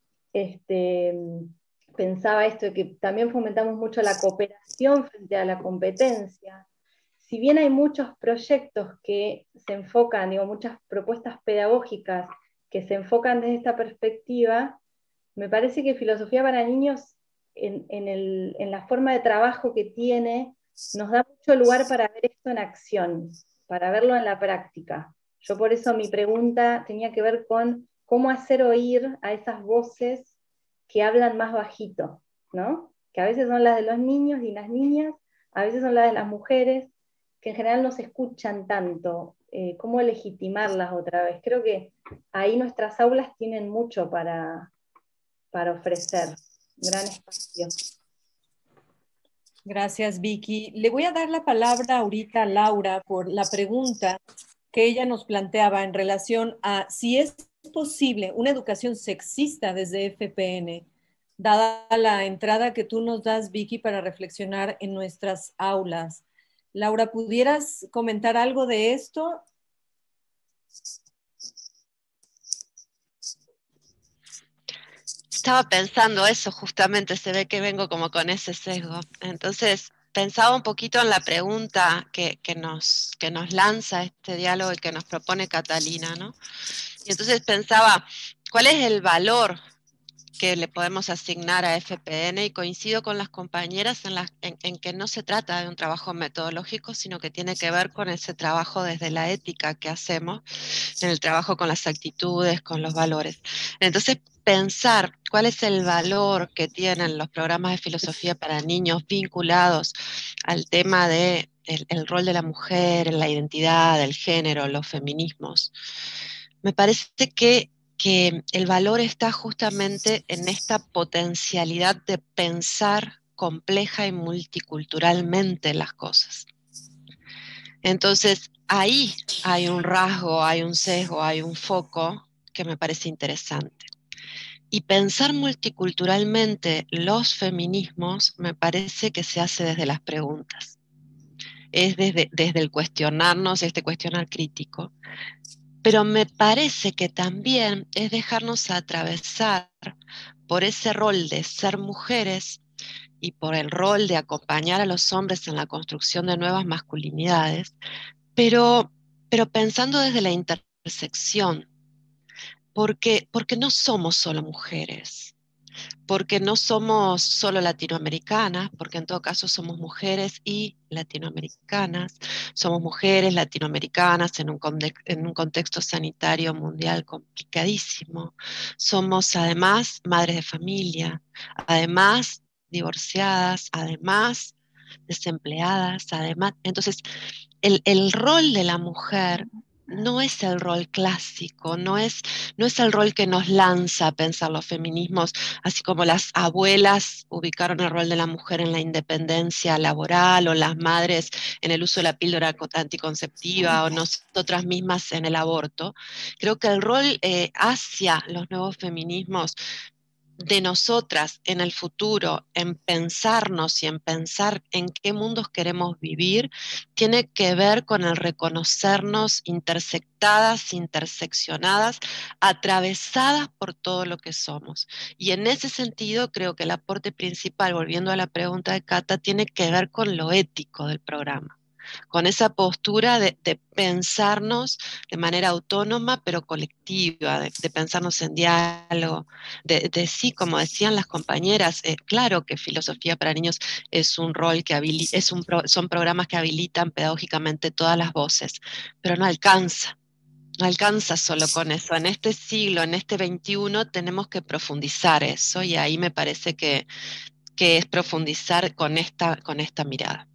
Este, pensaba esto de que también fomentamos mucho la cooperación frente a la competencia. Si bien hay muchos proyectos que se enfocan, digo, muchas propuestas pedagógicas que se enfocan desde esta perspectiva, me parece que filosofía para niños, en, en, el, en la forma de trabajo que tiene, nos da mucho lugar para ver esto en acción, para verlo en la práctica. Yo por eso mi pregunta tenía que ver con cómo hacer oír a esas voces que hablan más bajito, ¿no? Que a veces son las de los niños y las niñas, a veces son las de las mujeres, que en general no se escuchan tanto. Eh, ¿Cómo legitimarlas otra vez? Creo que ahí nuestras aulas tienen mucho para, para ofrecer, gran espacio. Gracias, Vicky. Le voy a dar la palabra ahorita a Laura por la pregunta que ella nos planteaba en relación a si es posible una educación sexista desde F P N, dada la entrada que tú nos das, Vicky, para reflexionar en nuestras aulas. Laura, ¿pudieras comentar algo de esto? Estaba pensando eso, justamente, se ve que vengo como con ese sesgo. Entonces, pensaba un poquito en la pregunta que, que, nos, que nos lanza este diálogo y que nos propone Catalina, ¿no? Y entonces pensaba, ¿cuál es el valor que le podemos asignar a F P N? Y coincido con las compañeras en, la, en, en que no se trata de un trabajo metodológico, sino que tiene que ver con ese trabajo desde la ética que hacemos, en el trabajo con las actitudes, con los valores. Entonces, pensar cuál es el valor que tienen los programas de filosofía para niños vinculados al tema de el, el rol de la mujer, la identidad, el género, los feminismos. Me parece que, que el valor está justamente en esta potencialidad de pensar compleja y multiculturalmente las cosas. Entonces, ahí hay un rasgo, hay un sesgo, hay un foco que me parece interesante. Y pensar multiculturalmente los feminismos me parece que se hace desde las preguntas. Es desde, desde el cuestionarnos, este cuestionar crítico. Pero me parece que también es dejarnos atravesar por ese rol de ser mujeres y por el rol de acompañar a los hombres en la construcción de nuevas masculinidades, pero, pero pensando desde la intersección, porque, porque no somos solo mujeres. porque no somos solo latinoamericanas, porque en todo caso somos mujeres y latinoamericanas, somos mujeres latinoamericanas en un, en un contexto sanitario mundial complicadísimo, somos además madres de familia, además divorciadas, además desempleadas, además, entonces el, el rol de la mujer no es el rol clásico, no es, no es el rol que nos lanza a pensar los feminismos, así como las abuelas ubicaron el rol de la mujer en la independencia laboral, o las madres en el uso de la píldora anticonceptiva, o nosotras mismas en el aborto. Creo que el rol eh, hacia los nuevos feminismos de nosotras en el futuro, en pensarnos y en pensar en qué mundos queremos vivir, tiene que ver con el reconocernos intersectadas, interseccionadas, atravesadas por todo lo que somos. Y en ese sentido creo que el aporte principal, volviendo a la pregunta de Cata, tiene que ver con lo ético del programa, con esa postura de, de pensarnos de manera autónoma pero colectiva, de, de pensarnos en diálogo, de, de sí, como decían las compañeras, eh, claro que Filosofía para Niños es un rol que habilita, es un pro, son programas que habilitan pedagógicamente todas las voces, pero no alcanza. No alcanza solo con eso. En este siglo, en este veintiuno, tenemos que profundizar eso, y ahí me parece que, que es profundizar con esta, con esta mirada.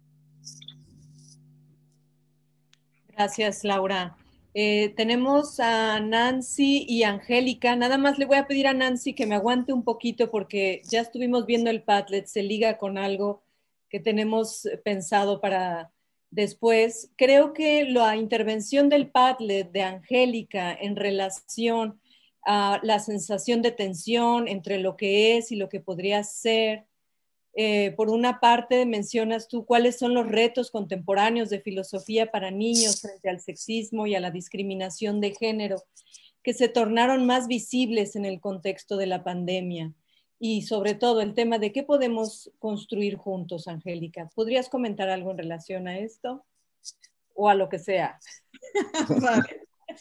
Gracias, Laura. Eh, tenemos a Nancy y Angélica. Nada más le voy a pedir a Nancy que me aguante un poquito porque ya estuvimos viendo el Padlet, se liga con algo que tenemos pensado para después. Creo que la intervención del Padlet de Angélica en relación a la sensación de tensión entre lo que es y lo que podría ser, Eh, por una parte mencionas tú cuáles son los retos contemporáneos de filosofía para niños frente al sexismo y a la discriminación de género que se tornaron más visibles en el contexto de la pandemia, y sobre todo el tema de qué podemos construir juntos. Angélica, ¿podrías comentar algo en relación a esto o a lo que sea? Vale.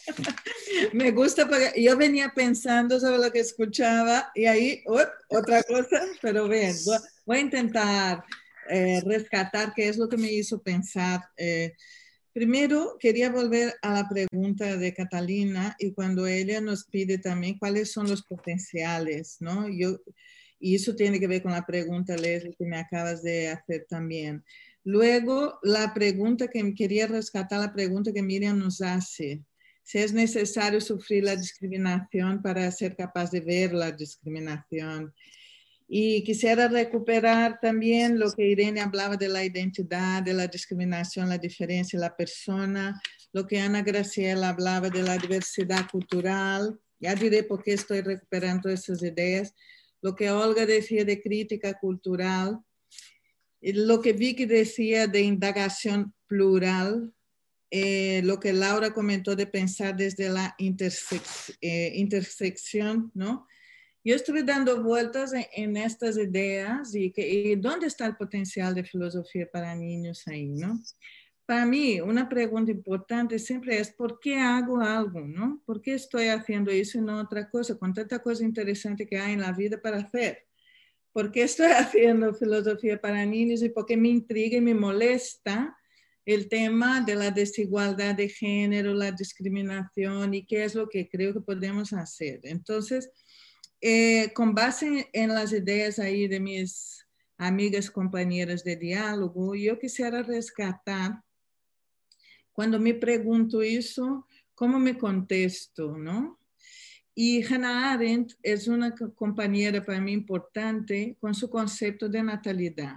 Me gusta porque yo venía pensando sobre lo que escuchaba y ahí uh, otra cosa, pero bien, voy, voy a intentar eh, rescatar qué es lo que me hizo pensar. Eh, primero, quería volver a la pregunta de Catalina, y cuando ella nos pide también cuáles son los potenciales, ¿no? Yo, y eso tiene que ver con la pregunta, Leslie, que me acabas de hacer también. Luego, la pregunta que quería rescatar, la pregunta que Miriam nos hace: si es necesario sufrir la discriminación para ser capaz de ver la discriminación. Y quisiera recuperar también lo que Irene hablaba de la identidad, de la discriminación, la diferencia, la persona, lo que Ana Graciela hablaba de la diversidad cultural. Ya diré por qué estoy recuperando esas ideas. Lo que Olga decía de crítica cultural. Y lo que Vicky decía de indagación plural. Eh, lo que Laura comentó de pensar desde la intersex, eh, intersección, ¿no? Yo estuve dando vueltas en, en estas ideas y, que, y ¿dónde está el potencial de filosofía para niños ahí, no? Para mí, una pregunta importante siempre es ¿por qué hago algo, no? ¿Por qué estoy haciendo eso y no otra cosa? Con tanta cosa interesante que hay en la vida para hacer. ¿Por qué estoy haciendo filosofía para niños y por qué me intriga y me molesta el tema de la desigualdad de género, la discriminación y qué es lo que creo que podemos hacer? Entonces, eh, con base en las ideas ahí de mis amigas compañeras de diálogo, yo quisiera rescatar, cuando me pregunto eso, ¿cómo me contesto, no? Y Hannah Arendt es una compañera para mí importante con su concepto de natalidad,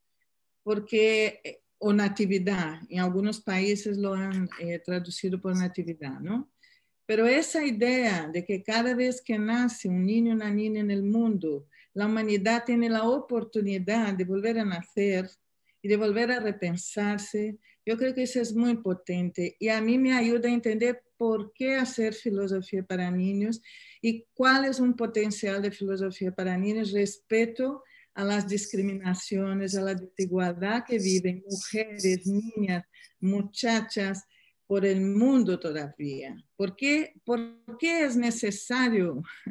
porque o natividad, en algunos países lo han eh, traducido por natividad, ¿no? Pero esa idea de que cada vez que nace un niño o una niña en el mundo, la humanidad tiene la oportunidad de volver a nacer y de volver a repensarse, yo creo que eso es muy potente y a mí me ayuda a entender por qué hacer filosofía para niños y cuál es un potencial de filosofía para niños respecto a las discriminaciones, a la desigualdad que viven mujeres, niñas, muchachas por el mundo todavía. ¿Por qué, por qué es necesario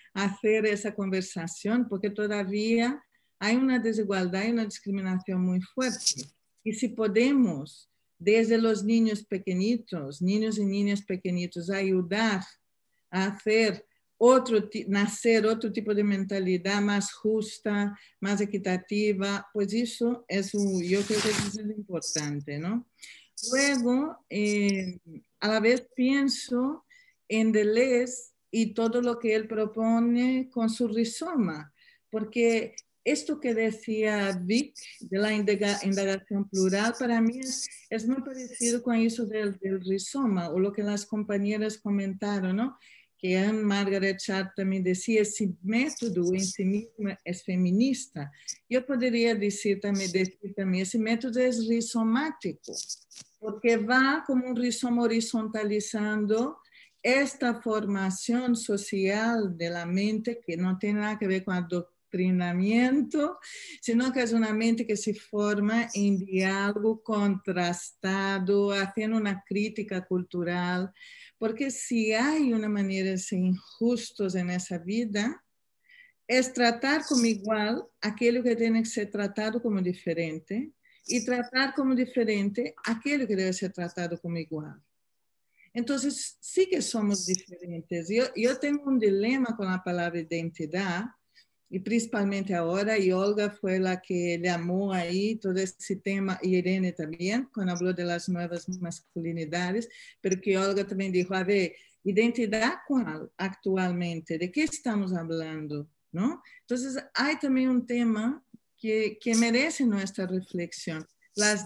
hacer esa conversación, porque todavía hay una desigualdad y una discriminación muy fuerte. Y si podemos, desde los niños pequeñitos, niños y niñas pequeñitos, ayudar a hacer otro, nacer otro tipo de mentalidad más justa, más equitativa, pues eso es un, yo creo que eso es importante, ¿no? Luego, eh, a la vez pienso en Deleuze y todo lo que él propone con su rizoma, porque esto que decía Vic de la indagación plural, para mí es, es muy parecido con eso del, del rizoma, o lo que las compañeras comentaron, ¿no? Que Anne Margaret Chat también decía, ese método en sí mismo es feminista. Yo podría decir también, decir también, ese método es rizomático, porque va como un rizoma horizontalizando esta formación social de la mente que no tiene nada que ver con adoctrinamiento, sino que es una mente que se forma en diálogo contrastado, haciendo una crítica cultural, porque si hay una manera de ser injustos en esa vida, es tratar como igual aquello que tiene que ser tratado como diferente y tratar como diferente aquello que debe ser tratado como igual. Entonces, sí que somos diferentes. Yo, yo tengo un dilema con la palabra identidad, y principalmente ahora, y Olga fue la que llamó ahí todo ese tema, y Irene también, cuando habló de las nuevas masculinidades, pero que Olga también dijo, a ver, ¿identidad cuál actualmente? ¿De qué estamos hablando? ¿No? Entonces, hay también un tema que, que merece nuestra reflexión, las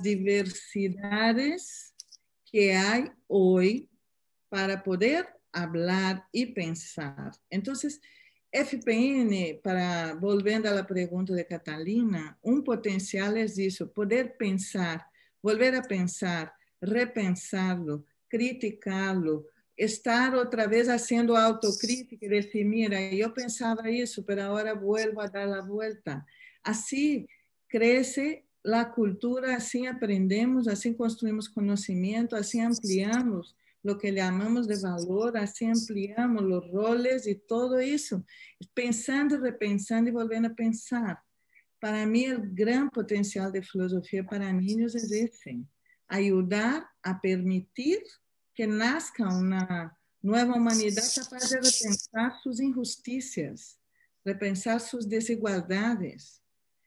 diversidades que hay hoy para poder hablar y pensar. Entonces, F P N, para, volviendo a la pregunta de Catalina, un potencial es eso, poder pensar, volver a pensar, repensarlo, criticarlo, estar otra vez haciendo autocrítica y decir, mira, yo pensaba eso, pero ahora vuelvo a dar la vuelta. Así crece la cultura, así aprendemos, así construimos conocimiento, así ampliamos lo que llamamos de valor, así ampliamos los roles y todo eso, pensando, repensando y volviendo a pensar. Para mí el gran potencial de filosofía para niños es ese, ayudar a permitir que nazca una nueva humanidad capaz de repensar sus injusticias, repensar sus desigualdades.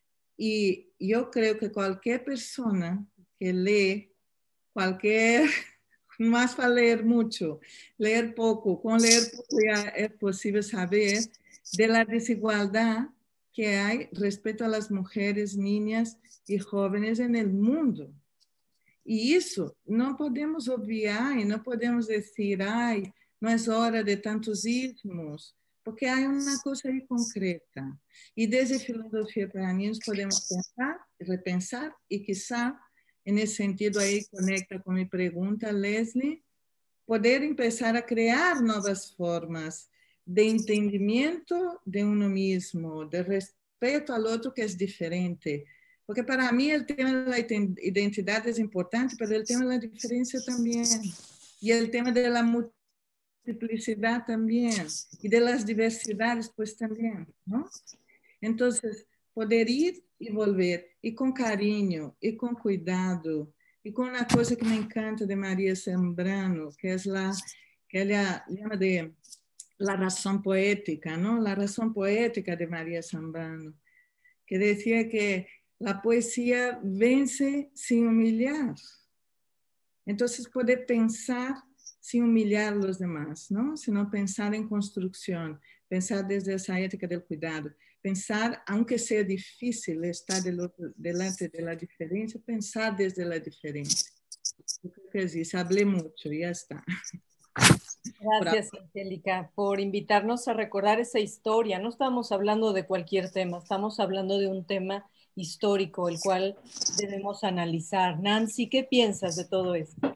Y yo creo que cualquier persona que lee cualquier... más para leer mucho, leer poco, con leer poco ya es posible saber de la desigualdad que hay respecto a las mujeres, niñas y jóvenes en el mundo. Y eso no podemos obviar y no podemos decir, ay, no es hora de tantos ismos, porque hay una cosa ahí concreta. Y desde Filosofía para Niños podemos pensar, repensar y quizá en ese sentido ahí conecta con mi pregunta, Leslie, poder empezar a crear nuevas formas de entendimiento de uno mismo, de respeto al otro que es diferente. Porque para mí el tema de la identidad es importante, pero el tema de la diferencia también. Y el tema de la multiplicidad también. Y de las diversidades, pues también, ¿no? Entonces, poder ir y volver, y con cariño, y con cuidado, y con una cosa que me encanta de María Zambrano, que es la, que ella llama de la razón poética, ¿no? La razón poética de María Zambrano, que decía que la poesía vence sin humillar. Entonces, poder pensar sin humillar a los demás, ¿no? Sino pensar en construcción, pensar desde esa ética del cuidado, pensar, aunque sea difícil estar del otro, delante de la diferencia, pensar desde la diferencia. Yo creo que es eso, hablé mucho y ya está. Gracias, Angélica, por invitarnos a recordar esa historia. No estamos hablando de cualquier tema, estamos hablando de un tema histórico, el cual debemos analizar. Nancy, ¿qué piensas de todo esto?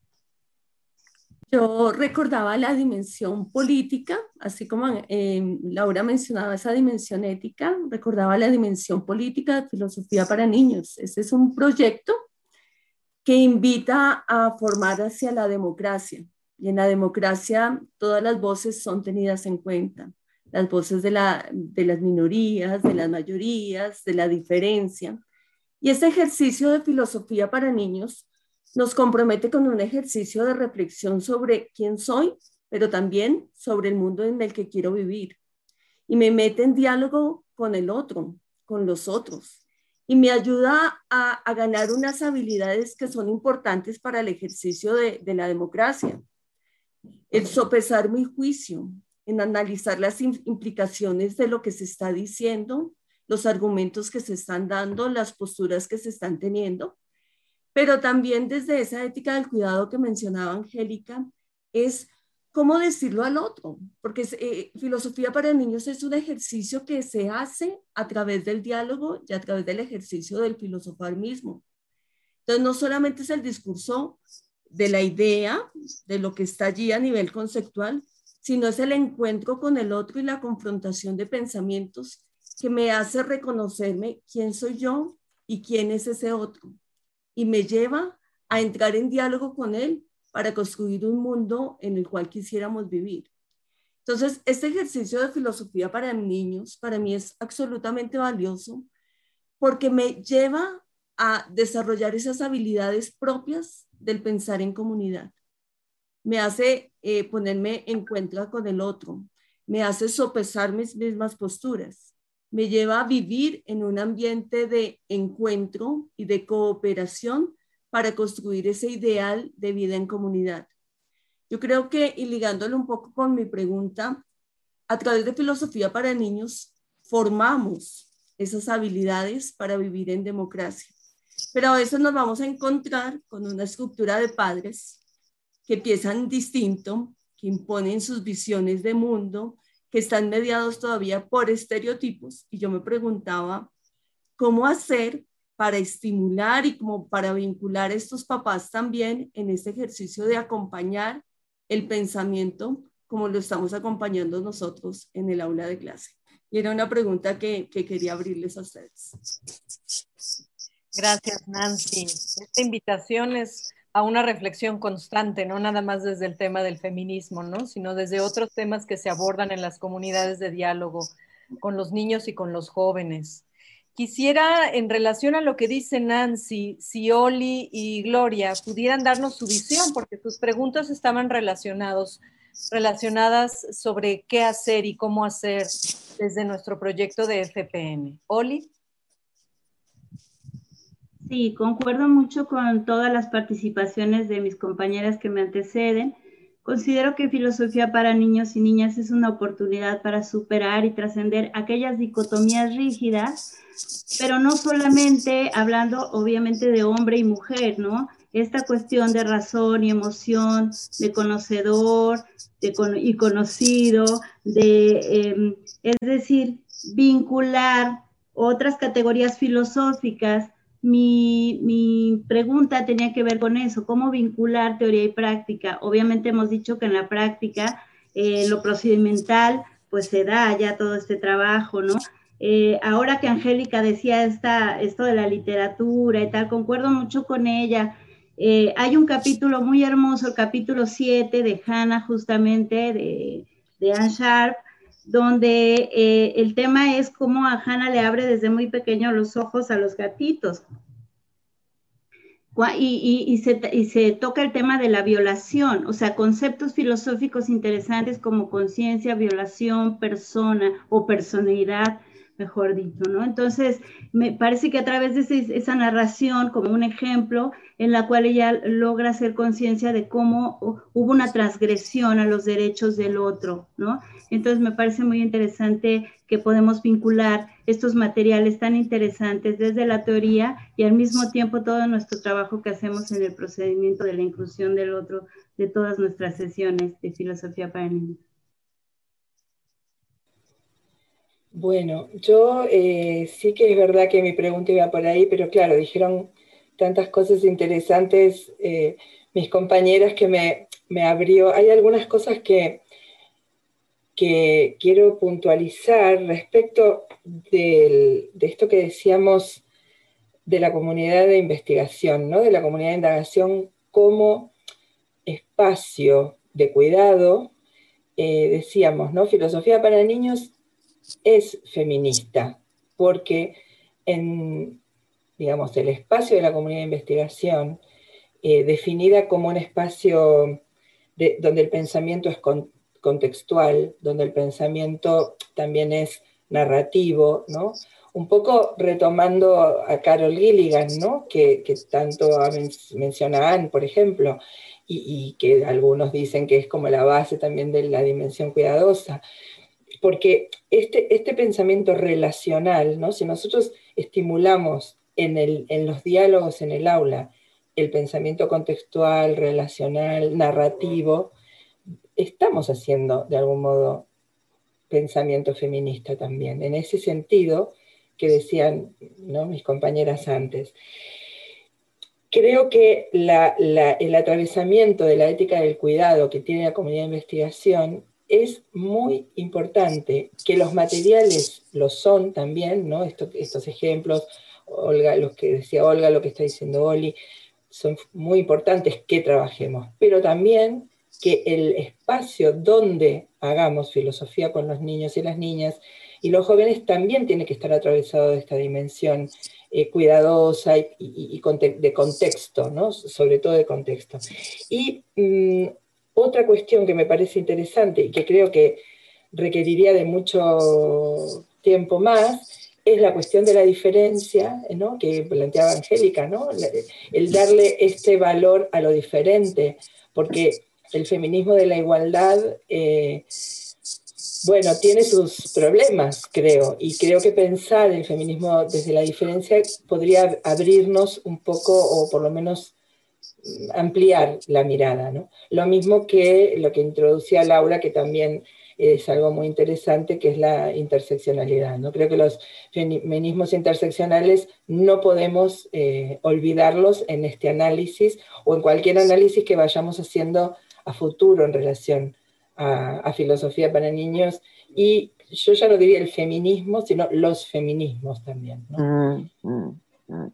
Yo recordaba la dimensión política, así como eh, Laura mencionaba esa dimensión ética, recordaba la dimensión política de Filosofía para Niños. Ese es un proyecto que invita a formar hacia la democracia. Y en la democracia todas las voces son tenidas en cuenta. las voces de, la, de las minorías, de las mayorías, de la diferencia. Y este ejercicio de filosofía para niños nos compromete con un ejercicio de reflexión sobre quién soy, pero también sobre el mundo en el que quiero vivir. Y me mete en diálogo con el otro, con los otros. Y me ayuda a, a ganar unas habilidades que son importantes para el ejercicio de, de la democracia. El sopesar mi juicio, en analizar las implicaciones de lo que se está diciendo, los argumentos que se están dando, las posturas que se están teniendo, pero también desde esa ética del cuidado que mencionaba Angélica, es cómo decirlo al otro, porque eh, filosofía para niños es un ejercicio que se hace a través del diálogo y a través del ejercicio del filosofar mismo. Entonces, no solamente es el discurso de la idea, de lo que está allí a nivel conceptual, sino es el encuentro con el otro y la confrontación de pensamientos que me hace reconocerme quién soy yo y quién es ese otro. Y me lleva a entrar en diálogo con él para construir un mundo en el cual quisiéramos vivir. Entonces, este ejercicio de filosofía para niños, para mí es absolutamente valioso porque me lleva a desarrollar esas habilidades propias del pensar en comunidad. Me hace eh, ponerme en cuenta con el otro, me hace sopesar mis mismas posturas, me lleva a vivir en un ambiente de encuentro y de cooperación para construir ese ideal de vida en comunidad. Yo creo que, y ligándolo un poco con mi pregunta, a través de filosofía para niños formamos esas habilidades para vivir en democracia. Pero a veces nos vamos a encontrar con una estructura de padres que piensan distinto, que imponen sus visiones de mundo, que están mediados todavía por estereotipos. Y yo me preguntaba, ¿cómo hacer para estimular y como para vincular a estos papás también en este ejercicio de acompañar el pensamiento como lo estamos acompañando nosotros en el aula de clase? Y era una pregunta que, que quería abrirles a ustedes. Gracias, Nancy. Esta invitación es a una reflexión constante, no nada más desde el tema del feminismo, ¿no? Sino desde otros temas que se abordan en las comunidades de diálogo con los niños y con los jóvenes. Quisiera, en relación a lo que dice Nancy, si Oli y Gloria pudieran darnos su visión, porque sus preguntas estaban relacionados, relacionadas sobre qué hacer y cómo hacer desde nuestro proyecto de F P N. Oli. Sí, concuerdo mucho con todas las participaciones de mis compañeras que me anteceden. Considero que filosofía para niños y niñas es una oportunidad para superar y trascender aquellas dicotomías rígidas, pero no solamente hablando obviamente de hombre y mujer, ¿no? Esta cuestión de razón y emoción, de conocedor de con y conocido, de, eh, es decir, vincular otras categorías filosóficas. Mi, mi pregunta tenía que ver con eso, cómo vincular teoría y práctica. Obviamente hemos dicho que en la práctica, eh, lo procedimental, pues se da ya todo este trabajo, ¿no? Eh, ahora que Angélica decía esta, esto de la literatura y tal, concuerdo mucho con ella. Eh, hay un capítulo muy hermoso, el capítulo siete de Hannah, justamente, de, de Anne Sharp, donde eh, el tema es cómo a Hannah le abre desde muy pequeño los ojos a los gatitos. Y, y, y, se, y se toca el tema de la violación, o sea, conceptos filosóficos interesantes como conciencia, violación, persona o personalidad, mejor dicho, ¿no? Entonces, me parece que a través de ese, esa narración, como un ejemplo, en la cual ella logra hacer conciencia de cómo hubo una transgresión a los derechos del otro, ¿no? Entonces, me parece muy interesante que podemos vincular estos materiales tan interesantes desde la teoría y al mismo tiempo todo nuestro trabajo que hacemos en el procedimiento de la inclusión del otro, de todas nuestras sesiones de filosofía para niños. Bueno, yo eh, sí que es verdad que mi pregunta iba por ahí, pero claro, dijeron tantas cosas interesantes eh, mis compañeras que me, me abrió. Hay algunas cosas que, que quiero puntualizar respecto del, de esto que decíamos de la comunidad de investigación, ¿no? De la comunidad de indagación como espacio de cuidado, eh, decíamos, ¿no? Filosofía para niños es feminista, porque en, digamos, el espacio de la comunidad de investigación, eh, definida como un espacio de, donde el pensamiento es con, contextual, donde el pensamiento también es narrativo, ¿no? Un poco retomando a Carol Gilligan, ¿no? que, que tanto menciona Anne, por ejemplo, y, y que algunos dicen que es como la base también de la dimensión cuidadosa, porque este, este pensamiento relacional, ¿no? Si nosotros estimulamos en, el, en los diálogos en el aula el pensamiento contextual, relacional, narrativo, estamos haciendo de algún modo pensamiento feminista también, en ese sentido que decían, ¿no?, mis compañeras antes. Creo que la, la, el atravesamiento de la ética del cuidado que tiene la comunidad de investigación es muy importante, que los materiales lo son también, ¿no? Esto, estos ejemplos, Olga, los que decía Olga, lo que está diciendo Oli, son muy importantes que trabajemos, pero también que el espacio donde hagamos filosofía con los niños y las niñas y los jóvenes también tiene que estar atravesado de esta dimensión eh, cuidadosa y, y, y conte de contexto, ¿no? Sobre todo de contexto. Y mmm, otra cuestión que me parece interesante y que creo que requeriría de mucho tiempo más es la cuestión de la diferencia, ¿no?, que planteaba Angélica, ¿no? El darle este valor a lo diferente, porque el feminismo de la igualdad, eh, bueno, tiene sus problemas, creo, y creo que pensar el feminismo desde la diferencia podría abrirnos un poco, o por lo menos ampliar la mirada, ¿no? Lo mismo que lo que introducía Laura, que también es algo muy interesante, que es la interseccionalidad, ¿no? Creo que los feminismos interseccionales no podemos eh, olvidarlos en este análisis, o en cualquier análisis que vayamos haciendo a futuro en relación a, a filosofía para niños, y yo ya no diría el feminismo, sino los feminismos también, ¿no? Mm, mm, mm.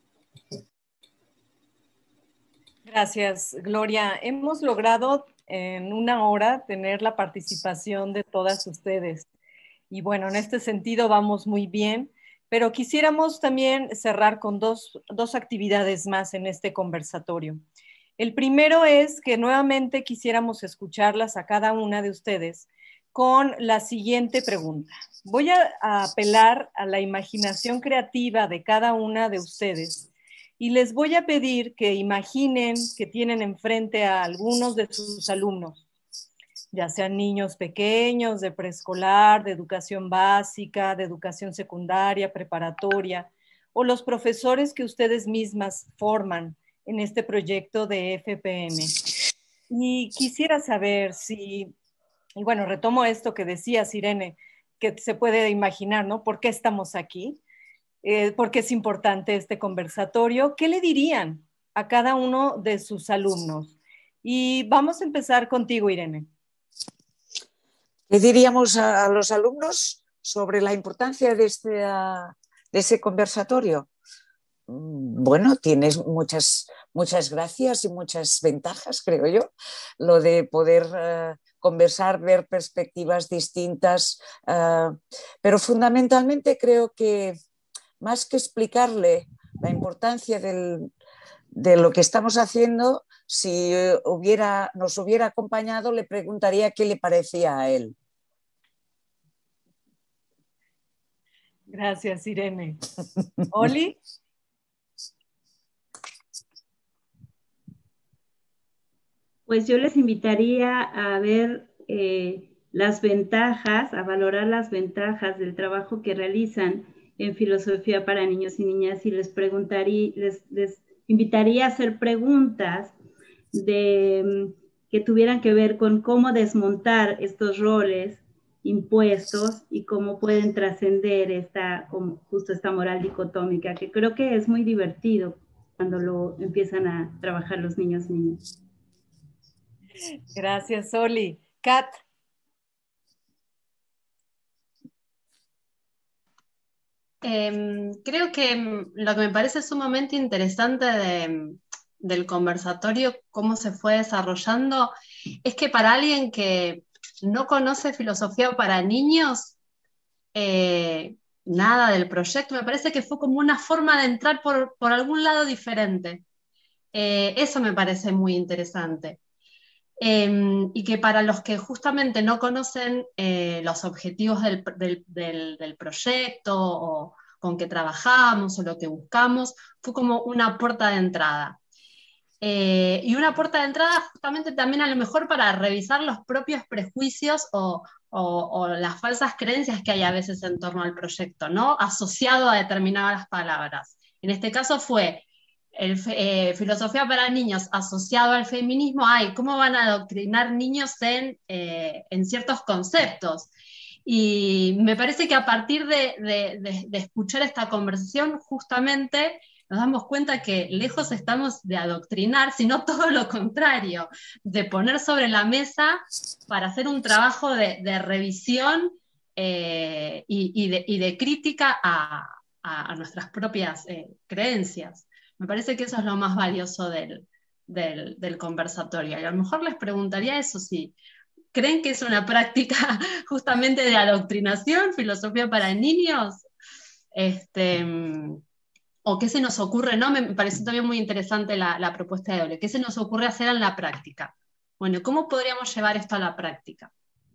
Gracias, Gloria. Hemos logrado en una hora tener la participación de todas ustedes. Y bueno, en este sentido vamos muy bien, pero quisiéramos también cerrar con dos, dos actividades más en este conversatorio. El primero es que nuevamente quisiéramos escucharlas a cada una de ustedes con la siguiente pregunta. Voy a, a apelar a la imaginación creativa de cada una de ustedes y les voy a pedir que imaginen que tienen enfrente a algunos de sus alumnos, ya sean niños pequeños, de preescolar, de educación básica, de educación secundaria, preparatoria, o los profesores que ustedes mismas forman en este proyecto de F P M. Y quisiera saber si, y bueno, retomo esto que decías, Irene, que se puede imaginar, ¿no? ¿Por qué estamos aquí? Eh, ¿Por qué es importante este conversatorio? ¿Qué le dirían a cada uno de sus alumnos? Y vamos a empezar contigo, Irene. ¿Qué diríamos a, a los alumnos sobre la importancia de, este, uh, de ese conversatorio? Bueno, tienes muchas, muchas gracias y muchas ventajas, creo yo, lo de poder uh, conversar, ver perspectivas distintas, uh, pero fundamentalmente creo que más que explicarle la importancia del, de lo que estamos haciendo, si hubiera, nos hubiera acompañado, le preguntaría qué le parecía a él. Gracias, Irene. ¿Oli? Pues yo les invitaría a ver eh, las ventajas, a valorar las ventajas del trabajo que realizan en filosofía para niños y niñas, y les preguntaría, les, les invitaría a hacer preguntas de, que tuvieran que ver con cómo desmontar estos roles impuestos y cómo pueden trascender esta, como justo esta moral dicotómica, que creo que es muy divertido cuando lo empiezan a trabajar los niños y niñas. Gracias, Oli. Kat. Eh, creo que lo que me parece sumamente interesante de, del conversatorio, cómo se fue desarrollando, es que para alguien que no conoce filosofía para niños, eh, nada del proyecto, me parece que fue como una forma de entrar por, por algún lado diferente. Eh, eso me parece muy interesante. Eh, y que para los que justamente no conocen eh, los objetivos del, del, del, del proyecto o con que trabajamos o lo que buscamos, fue como una puerta de entrada. Eh, y una puerta de entrada justamente también a lo mejor para revisar los propios prejuicios o, o, o las falsas creencias que hay a veces en torno al proyecto, ¿no? Asociado a determinadas palabras. En este caso fue el, eh, filosofía para niños asociado al feminismo. Ay, ¿cómo van a adoctrinar niños en, eh, en ciertos conceptos? Y me parece que a partir de, de, de, de escuchar esta conversación, justamente nos damos cuenta que lejos estamos de adoctrinar, sino todo lo contrario, de poner sobre la mesa para hacer un trabajo de, de revisión eh, y, y, de, y de crítica a, a, a nuestras propias eh, creencias. Me parece que eso es lo más valioso del, del, del conversatorio. Y a lo mejor les preguntaría eso, si creen que es una práctica justamente de adoctrinación, filosofía para niños, este, o qué se nos ocurre, ¿no? Me pareció también muy interesante la, la propuesta de Ole. ¿Qué se nos ocurre hacer en la práctica? Bueno, ¿cómo podríamos llevar esto a la práctica?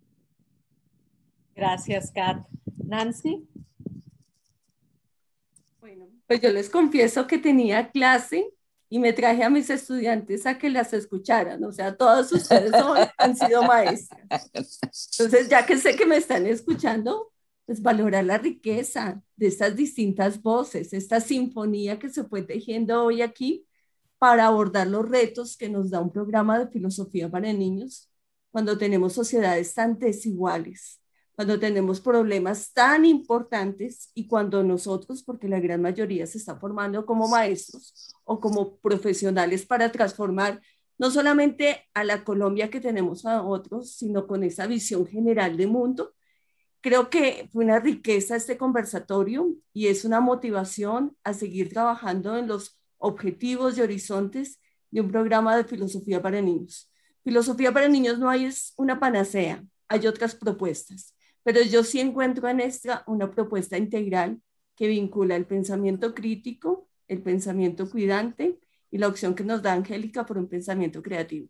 Gracias, Kat. Nancy. Bueno, pues yo les confieso que tenía clase y me traje a mis estudiantes a que las escucharan. O sea, todos ustedes hoy han sido maestras. Entonces, ya que sé que me están escuchando, pues valorar la riqueza de estas distintas voces, esta sinfonía que se fue tejiendo hoy aquí para abordar los retos que nos da un programa de filosofía para niños cuando tenemos sociedades tan desiguales, cuando tenemos problemas tan importantes y cuando nosotros, porque la gran mayoría se está formando como maestros o como profesionales para transformar no solamente a la Colombia que tenemos a otros, sino con esa visión general de mundo. Creo que fue una riqueza este conversatorio y es una motivación a seguir trabajando en los objetivos y horizontes de un programa de filosofía para niños. Filosofía para niños no hay es una panacea, hay otras propuestas, pero yo sí encuentro en esta una propuesta integral que vincula el pensamiento crítico, el pensamiento cuidante y la opción que nos da Angélica por un pensamiento creativo.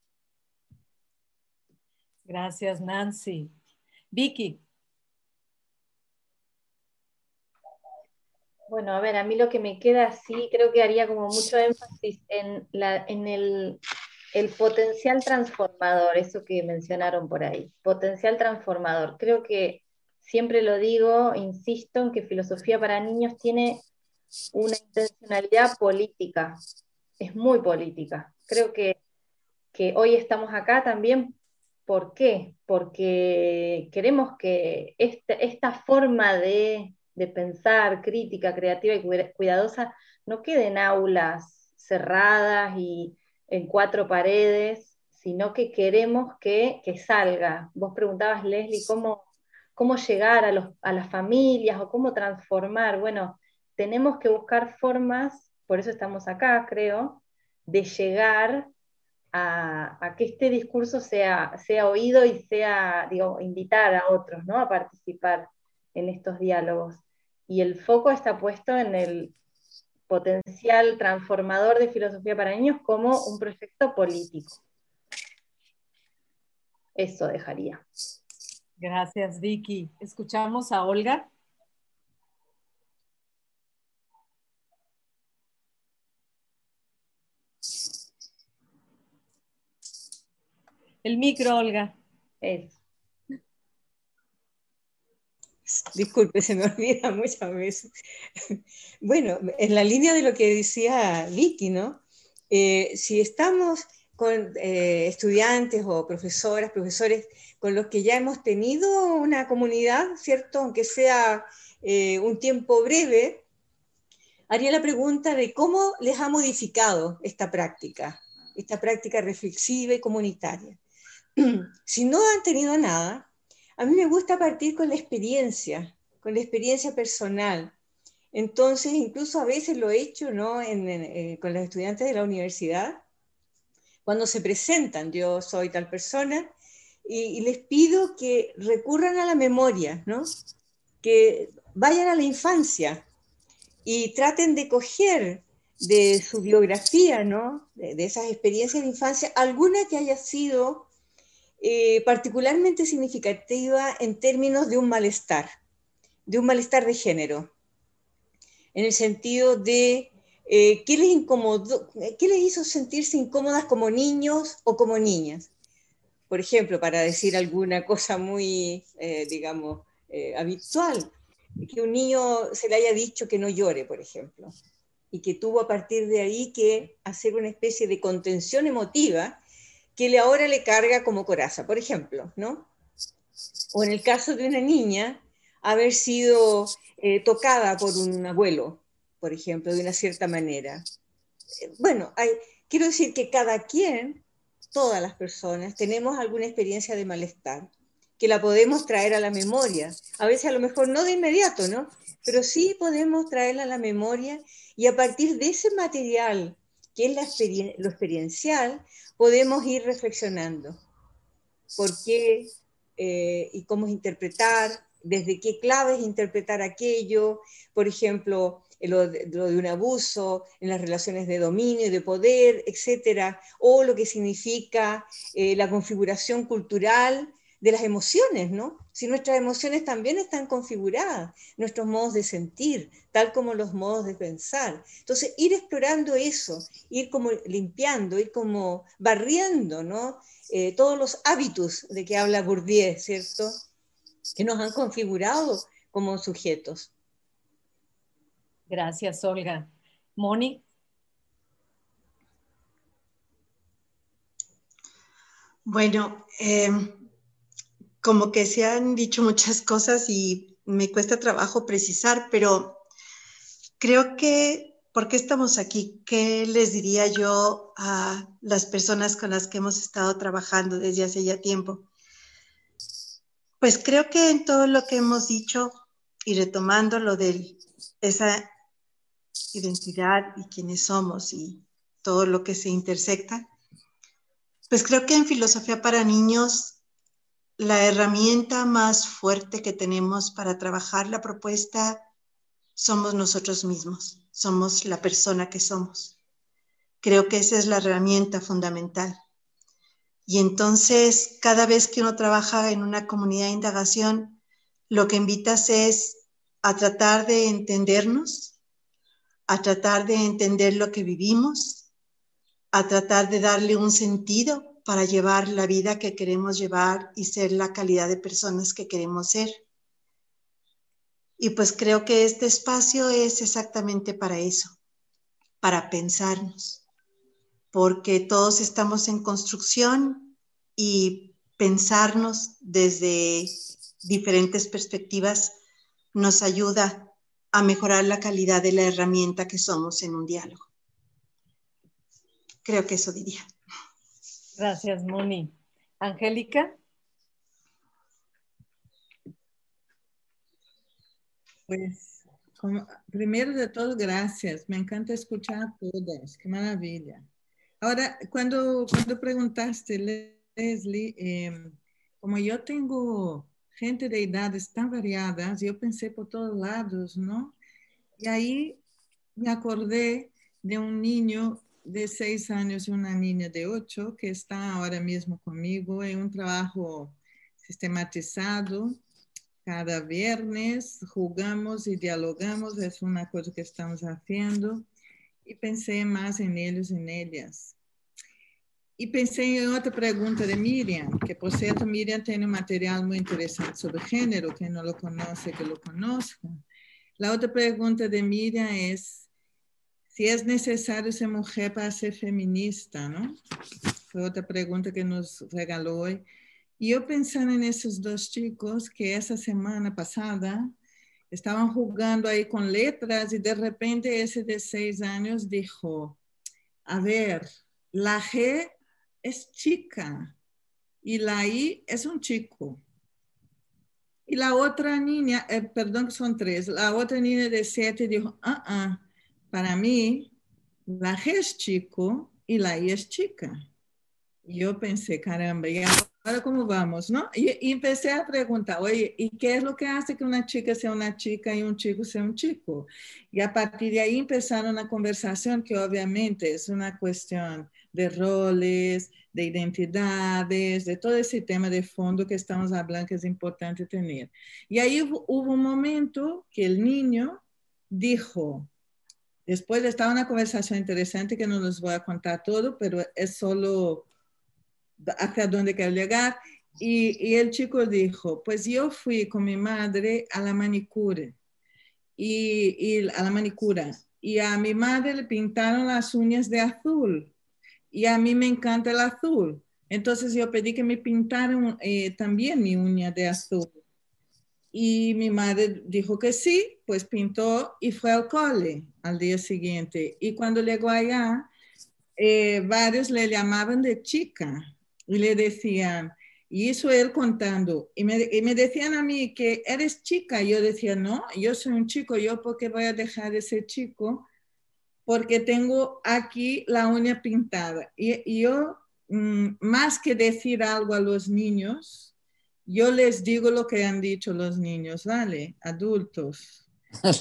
Gracias, Nancy. Vicky. Bueno, a ver, a mí lo que me queda así, creo que haría como mucho énfasis en, la, en el, el potencial transformador, eso que mencionaron por ahí, potencial transformador. Creo que siempre lo digo, insisto en que filosofía para niños tiene una intencionalidad política, es muy política. Creo que, que hoy estamos acá también, ¿por qué? Porque queremos que este, esta forma de... de pensar, crítica, creativa y cuidadosa, no quede en aulas cerradas y en cuatro paredes, sino que queremos que, que salga. Vos preguntabas, Leslie, ¿cómo, cómo llegar a, los, a las familias o cómo transformar? Bueno, tenemos que buscar formas, por eso estamos acá, creo, de llegar a, a que este discurso sea, sea oído y sea, digo, invitar a otros, ¿no?, a participar en estos diálogos. Y el foco está puesto en el potencial transformador de filosofía para niños como un proyecto político. Eso dejaría. Gracias, Vicky. Escuchamos a Olga. El micro, Olga. Es. Disculpe, se me olvida muchas veces. Bueno, en la línea de lo que decía Vicky, ¿no? Eh, si estamos con eh, estudiantes o profesoras, profesores con los que ya hemos tenido una comunidad, ¿cierto? Aunque sea eh, un tiempo breve, haría la pregunta de cómo les ha modificado esta práctica, esta práctica reflexiva y comunitaria. Si no han tenido nada, a mí me gusta partir con la experiencia, con la experiencia personal. Entonces, incluso a veces lo he hecho, ¿no?, en, en, eh, con los estudiantes de la universidad, cuando se presentan, yo soy tal persona, y, y les pido que recurran a la memoria, ¿no? Que vayan a la infancia y traten de coger de su biografía, ¿no? De, de esas experiencias de infancia, alguna que haya sido eh, particularmente significativa en términos de un malestar, de un malestar de género, en el sentido de eh, qué les incomodó, qué les hizo sentirse incómodas como niños o como niñas. Por ejemplo, para decir alguna cosa muy, eh, digamos, eh, habitual, que un niño se le haya dicho que no llore, por ejemplo, y que tuvo a partir de ahí que hacer una especie de contención emotiva que le ahora le carga como coraza, por ejemplo, ¿no? O en el caso de una niña, haber sido eh, tocada por un abuelo, por ejemplo, de una cierta manera. Eh, bueno, hay, quiero decir que cada quien, todas las personas, tenemos alguna experiencia de malestar que la podemos traer a la memoria. A veces a lo mejor no de inmediato, ¿no? Pero sí podemos traerla a la memoria y a partir de ese material, que es la experien- lo experiencial, podemos ir reflexionando. ¿Por qué? Eh, y cómo interpretar, desde qué claves interpretar aquello, por ejemplo, lo de, lo de un abuso en las relaciones de dominio y de poder, etcétera, o lo que significa eh, la configuración cultural de las emociones, ¿no? Si nuestras emociones también están configuradas, nuestros modos de sentir, tal como los modos de pensar. Entonces, ir explorando eso, ir como limpiando, ir como barriendo, ¿no? Eh, todos los hábitos de que habla Bourdieu, ¿cierto? Que nos han configurado como sujetos. Gracias, Olga. Moni. Bueno, eh, como que se han dicho muchas cosas y me cuesta trabajo precisar, pero creo que, ¿por qué estamos aquí? ¿Qué les diría yo a las personas con las que hemos estado trabajando desde hace ya tiempo? Pues creo que en todo lo que hemos dicho y retomando lo de esa identidad y quiénes somos y todo lo que se intersecta, pues creo que en Filosofía para Niños la herramienta más fuerte que tenemos para trabajar la propuesta somos nosotros mismos, somos la persona que somos. Creo que esa es la herramienta fundamental. Y entonces, cada vez que uno trabaja en una comunidad de indagación, lo que invitas es a tratar de entendernos, a tratar de entender lo que vivimos, a tratar de darle un sentido para llevar la vida que queremos llevar y ser la calidad de personas que queremos ser. Y pues creo que este espacio es exactamente para eso, para pensarnos, porque todos estamos en construcción y pensarnos desde diferentes perspectivas nos ayuda a mejorar la calidad de la herramienta que somos en un diálogo. Creo que eso diría. Gracias, Moni. Angélica. Pues, como, primero de todo, gracias. Me encanta escuchar a todas. Qué maravilla. Ahora, cuando, cuando preguntaste, Leslie, eh, como yo tengo gente de edades tan variadas, yo pensé por todos lados, ¿no? Y ahí me acordé de un niño de seis años y una niña de ocho que está ahora mismo conmigo en un trabajo sistematizado. Cada viernes jugamos y dialogamos, es una cosa que estamos haciendo. Y pensé más en ellos y en ellas. Y pensé en otra pregunta de Miriam, que por cierto Miriam tiene un material muy interesante sobre género, que no lo conoce, que lo conozca. La otra pregunta de Miriam es si es necesario ser mujer para ser feminista, ¿no? Fue otra pregunta que nos regaló hoy. Y yo pensando en esos dos chicos que esa semana pasada estaban jugando ahí con letras y de repente ese de seis años dijo, a ver, la G es chica y la I es un chico. Y la otra niña, eh, perdón que son tres, la otra niña de siete dijo, ah, ah, para mí la G es chico y la I es chica. Y yo pensé, caramba, ¿y ahora cómo vamos, no? Y, y empecé a preguntar, oye, ¿y qué es lo que hace que una chica sea una chica y un chico sea un chico? Y a partir de ahí empezaron una conversación que obviamente es una cuestión de roles, de identidades, de todo ese tema de fondo que estamos hablando que es importante tener. Y ahí hubo, hubo un momento que el niño dijo, después estaba una conversación interesante que no les voy a contar todo, pero es solo hacia dónde quiero llegar. Y, y el chico dijo, pues yo fui con mi madre a la manicure y, y a la manicura y a mi madre le pintaron las uñas de azul y a mí me encanta el azul. Entonces yo pedí que me pintaran eh, también mi uña de azul. Y mi madre dijo que sí, pues pintó y fue al cole al día siguiente. Y cuando llegó allá, eh, varios le llamaban de chica y le decían, y eso él contando, y me, y me decían a mí que eres chica. Y yo decía, no, yo soy un chico, yo por qué voy a dejar de ser chico, porque tengo aquí la uña pintada. Y, y yo, mmm, más que decir algo a los niños, yo les digo lo que han dicho los niños, ¿vale? Adultos.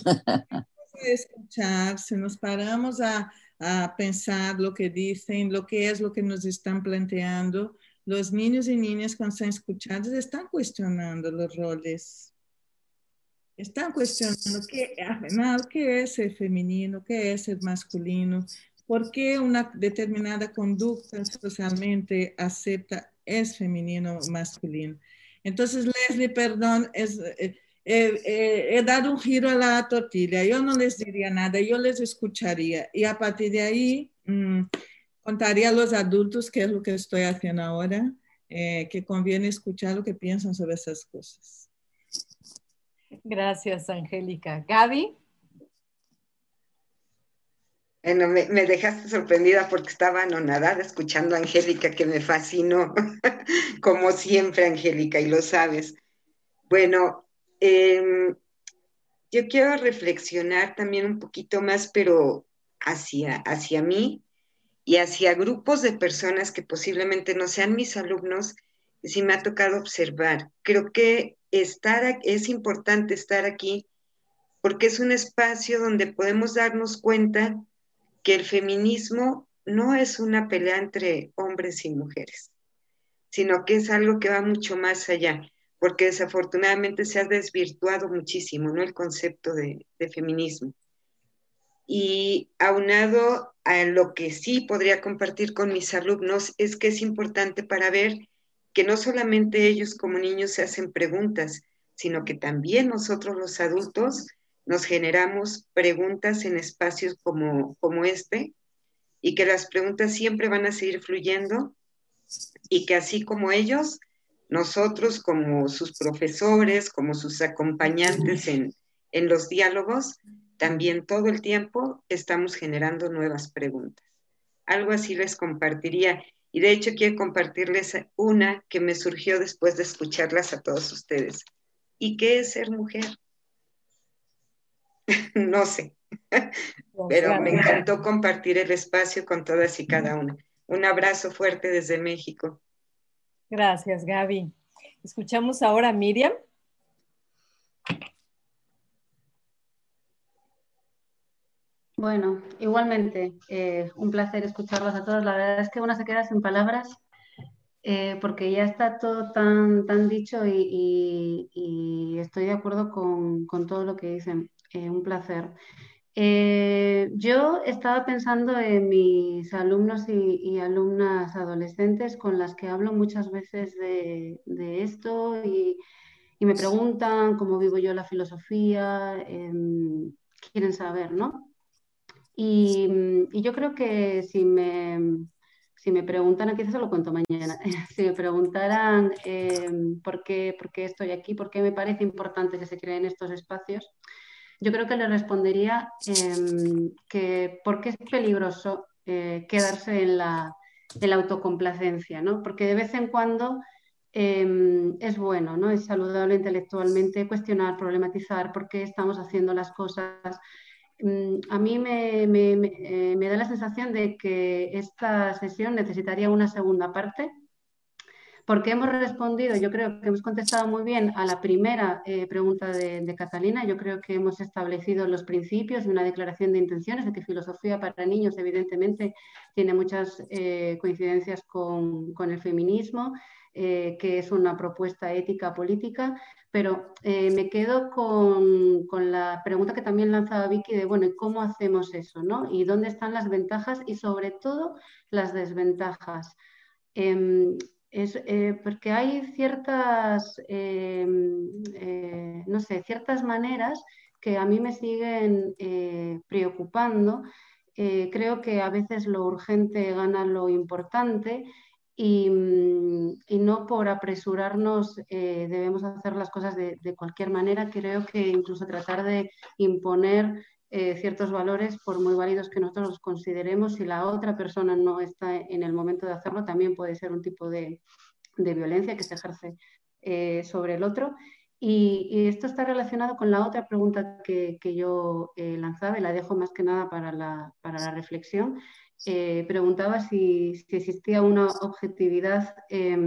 Escuchar, si nos paramos a, a pensar lo que dicen, lo que es lo que nos están planteando, los niños y niñas cuando están escuchados están cuestionando los roles. Están cuestionando qué, qué es el femenino, qué es el masculino, por qué una determinada conducta socialmente acepta es femenino o masculino. Entonces, Leslie, perdón, es, eh, eh, he dado un giro a la tortilla. Yo no les diría nada, yo les escucharía. Y a partir de ahí, mmm, contaría a los adultos qué es lo que estoy haciendo ahora, eh, que conviene escuchar lo que piensan sobre esas cosas. Gracias, Angélica. Gaby. Bueno, me, me dejaste sorprendida porque estaba anonadada escuchando a Angélica, que me fascinó, como siempre, Angélica, y lo sabes. Bueno, eh, yo quiero reflexionar también un poquito más, pero hacia, hacia mí y hacia grupos de personas que posiblemente no sean mis alumnos, y sí me ha tocado observar. Creo que estar, es importante estar aquí porque es un espacio donde podemos darnos cuenta que el feminismo no es una pelea entre hombres y mujeres, sino que es algo que va mucho más allá, porque desafortunadamente se ha desvirtuado muchísimo, ¿no? El concepto de, de feminismo. Y aunado a lo que sí podría compartir con mis alumnos es que es importante para ver que no solamente ellos como niños se hacen preguntas, sino que también nosotros los adultos nos generamos preguntas en espacios como, como este, y que las preguntas siempre van a seguir fluyendo y que así como ellos, nosotros como sus profesores, como sus acompañantes en, en los diálogos, también todo el tiempo estamos generando nuevas preguntas. Algo así les compartiría. Y de hecho quiero compartirles una que me surgió después de escucharlas a todos ustedes. ¿Y qué es ser mujer? No sé, pero me encantó compartir el espacio con todas y cada una. Un abrazo fuerte desde México. Gracias, Gaby. Escuchamos ahora a Miriam. Bueno, igualmente, eh, un placer escucharlos a todos. La verdad es que uno se queda sin palabras eh, porque ya está todo tan, tan dicho y, y, y estoy de acuerdo con, con todo lo que dicen. Eh, un placer. Eh, yo estaba pensando en mis alumnos y, y alumnas adolescentes con las que hablo muchas veces de, de esto y, y me preguntan cómo vivo yo la filosofía, eh, quieren saber, ¿no? Y, y yo creo que si me, si me preguntan, quizás se lo cuento mañana, si me preguntaran eh, por qué, por qué estoy aquí, por qué me parece importante que se creen estos espacios, yo creo que le respondería eh, que porque es peligroso eh, quedarse en la, en la autocomplacencia, ¿no? Porque de vez en cuando eh, es bueno, ¿no? Es saludable intelectualmente cuestionar, problematizar por qué estamos haciendo las cosas a mí me, me, me, eh, me da la sensación de que esta sesión necesitaría una segunda parte, porque hemos respondido, yo creo que hemos contestado muy bien a la primera eh, pregunta de, de Catalina. Yo creo que hemos establecido los principios y una declaración de intenciones de que filosofía para niños evidentemente tiene muchas eh, coincidencias con, con el feminismo, eh, que es una propuesta ética política, pero eh, me quedo con, con la pregunta que también lanzaba Vicky de, bueno, ¿y cómo hacemos eso, no? ¿Y dónde están las ventajas y sobre todo las desventajas? Eh, Es, eh, porque hay ciertas, eh, eh, no sé, ciertas maneras que a mí me siguen eh, preocupando. Eh, creo que a veces lo urgente gana lo importante y, y no por apresurarnos eh, debemos hacer las cosas de, de cualquier manera. Creo que incluso tratar de imponer Eh, ciertos valores, por muy válidos que nosotros los consideremos, si la otra persona no está en el momento de hacerlo, también puede ser un tipo de, de violencia que se ejerce eh, sobre el otro. Y, y esto está relacionado con la otra pregunta que, que yo eh, lanzaba, y la dejo más que nada para la, para la reflexión. Eh, preguntaba si, si existía una objetividad eh,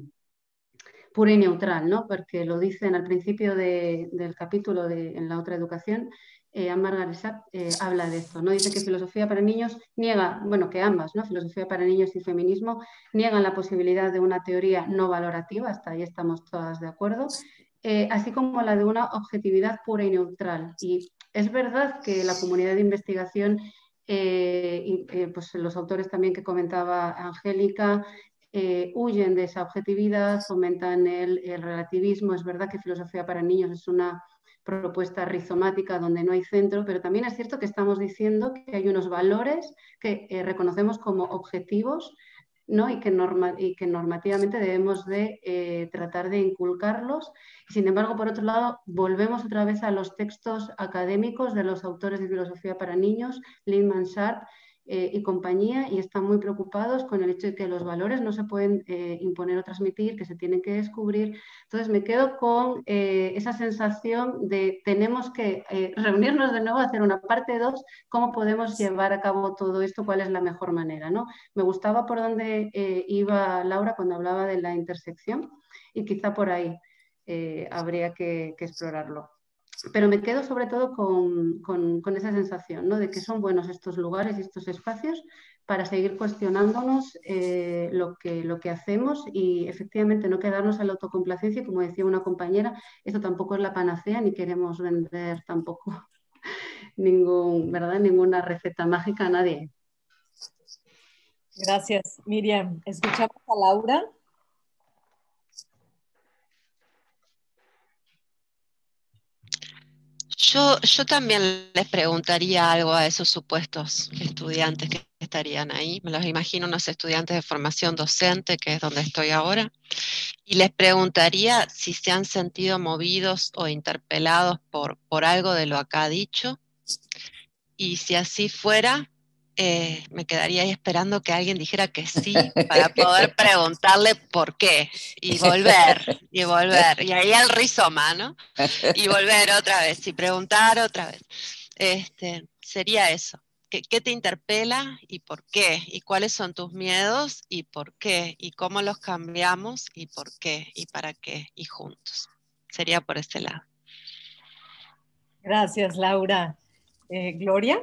pura y neutral, ¿no? Porque lo dicen al principio de, del capítulo de, en la otra educación. Eh, Margaret Sapp eh, habla de esto, ¿no? Dice que filosofía para niños niega, bueno, que ambas, ¿no? Filosofía para niños y feminismo niegan la posibilidad de una teoría no valorativa, hasta ahí estamos todas de acuerdo, eh, así como la de una objetividad pura y neutral. Y es verdad que la comunidad de investigación, eh, y, eh, pues los autores también que comentaba Angélica, eh, huyen de esa objetividad, fomentan el, el relativismo. Es verdad que filosofía para niños es una propuesta rizomática donde no hay centro, pero también es cierto que estamos diciendo que hay unos valores que eh, reconocemos como objetivos, ¿no? y, que norma y que normativamente debemos de eh, tratar de inculcarlos. Sin embargo, por otro lado, volvemos otra vez a los textos académicos de los autores de filosofía para niños, Lindman, Sharp, Eh, y compañía, y están muy preocupados con el hecho de que los valores no se pueden eh, imponer o transmitir, que se tienen que descubrir. Entonces me quedo con eh, esa sensación de tenemos que eh, reunirnos de nuevo, hacer una parte dos, cómo podemos llevar a cabo todo esto, cuál es la mejor manera, ¿no? Me gustaba por dónde eh, iba Laura cuando hablaba de la intersección, y quizá por ahí eh, habría que, que explorarlo. Pero me quedo sobre todo con, con, con esa sensación, ¿no? De que son buenos estos lugares y estos espacios para seguir cuestionándonos eh, lo, que, lo que hacemos, y efectivamente no quedarnos a la autocomplacencia. Como decía una compañera, esto tampoco es la panacea, ni queremos vender tampoco ningún, ¿verdad? ninguna receta mágica a nadie. Gracias, Miriam. ¿Escuchamos a Laura? Yo, yo también les preguntaría algo a esos supuestos estudiantes que estarían ahí. Me los imagino unos estudiantes de formación docente, que es donde estoy ahora, y les preguntaría si se han sentido movidos o interpelados por, por algo de lo acá dicho, y si así fuera, eh, me quedaría ahí esperando que alguien dijera que sí para poder preguntarle por qué, y volver, y volver, y ahí al rizoma, ¿no? Y volver otra vez, y preguntar otra vez. Este, sería eso. ¿Qué, ¿Qué te interpela y por qué? ¿Y cuáles son tus miedos y por qué? ¿Y cómo los cambiamos y por qué? ¿Y para qué? Y juntos. Sería por este lado. Gracias, Laura. Eh, ¿Gloria?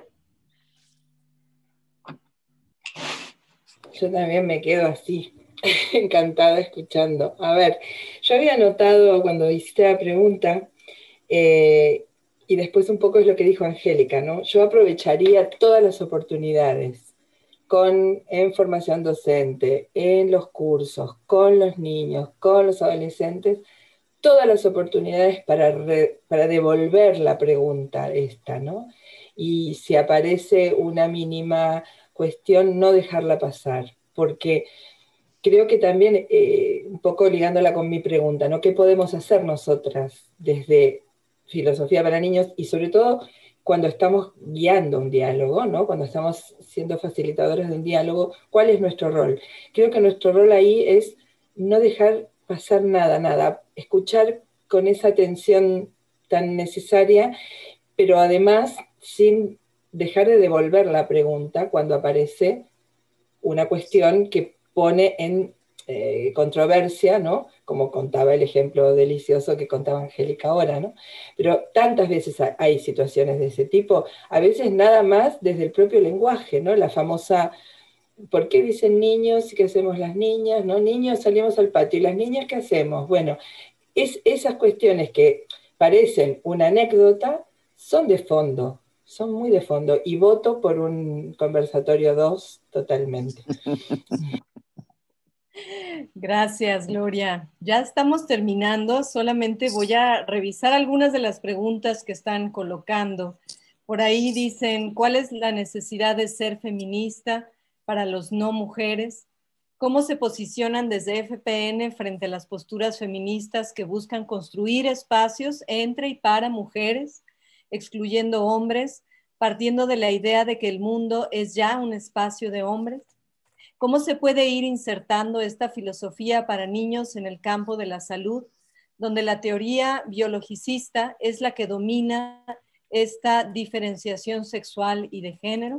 Yo también me quedo así, encantada escuchando. A ver, yo había notado cuando hiciste la pregunta, eh, y después un poco es lo que dijo Angélica, ¿no? Yo aprovecharía todas las oportunidades con, en formación docente, en los cursos, con los niños, con los adolescentes, todas las oportunidades para, re, para devolver la pregunta esta, ¿no? Y si aparece una mínima cuestión, no dejarla pasar, porque creo que también, eh, un poco ligándola con mi pregunta, ¿no? ¿Qué podemos hacer nosotras desde filosofía para niños, y sobre todo cuando estamos guiando un diálogo, ¿no? Cuando estamos siendo facilitadores de un diálogo? ¿Cuál es nuestro rol? Creo que nuestro rol ahí es no dejar pasar nada, nada, escuchar con esa atención tan necesaria, pero además sin dejar de devolver la pregunta cuando aparece una cuestión que pone en eh, controversia, ¿no? Como contaba el ejemplo delicioso que contaba Angélica ahora, ¿no? Pero tantas veces hay situaciones de ese tipo, a veces nada más desde el propio lenguaje, ¿no? La famosa, ¿por qué dicen niños y qué hacemos las niñas? ¿No? Niños, salimos al patio, ¿y las niñas qué hacemos? Bueno, es, esas cuestiones que parecen una anécdota son de fondo, son muy de fondo, y voto por un conversatorio dos totalmente. Gracias, Gloria. Ya estamos terminando, solamente voy a revisar algunas de las preguntas que están colocando. Por ahí dicen, ¿cuál es la necesidad de ser feminista para los no mujeres? ¿Cómo se posicionan desde F P N frente a las posturas feministas que buscan construir espacios entre y para mujeres, excluyendo hombres, partiendo de la idea de que el mundo es ya un espacio de hombres? ¿Cómo se puede ir insertando esta filosofía para niños en el campo de la salud, donde la teoría biologicista es la que domina esta diferenciación sexual y de género?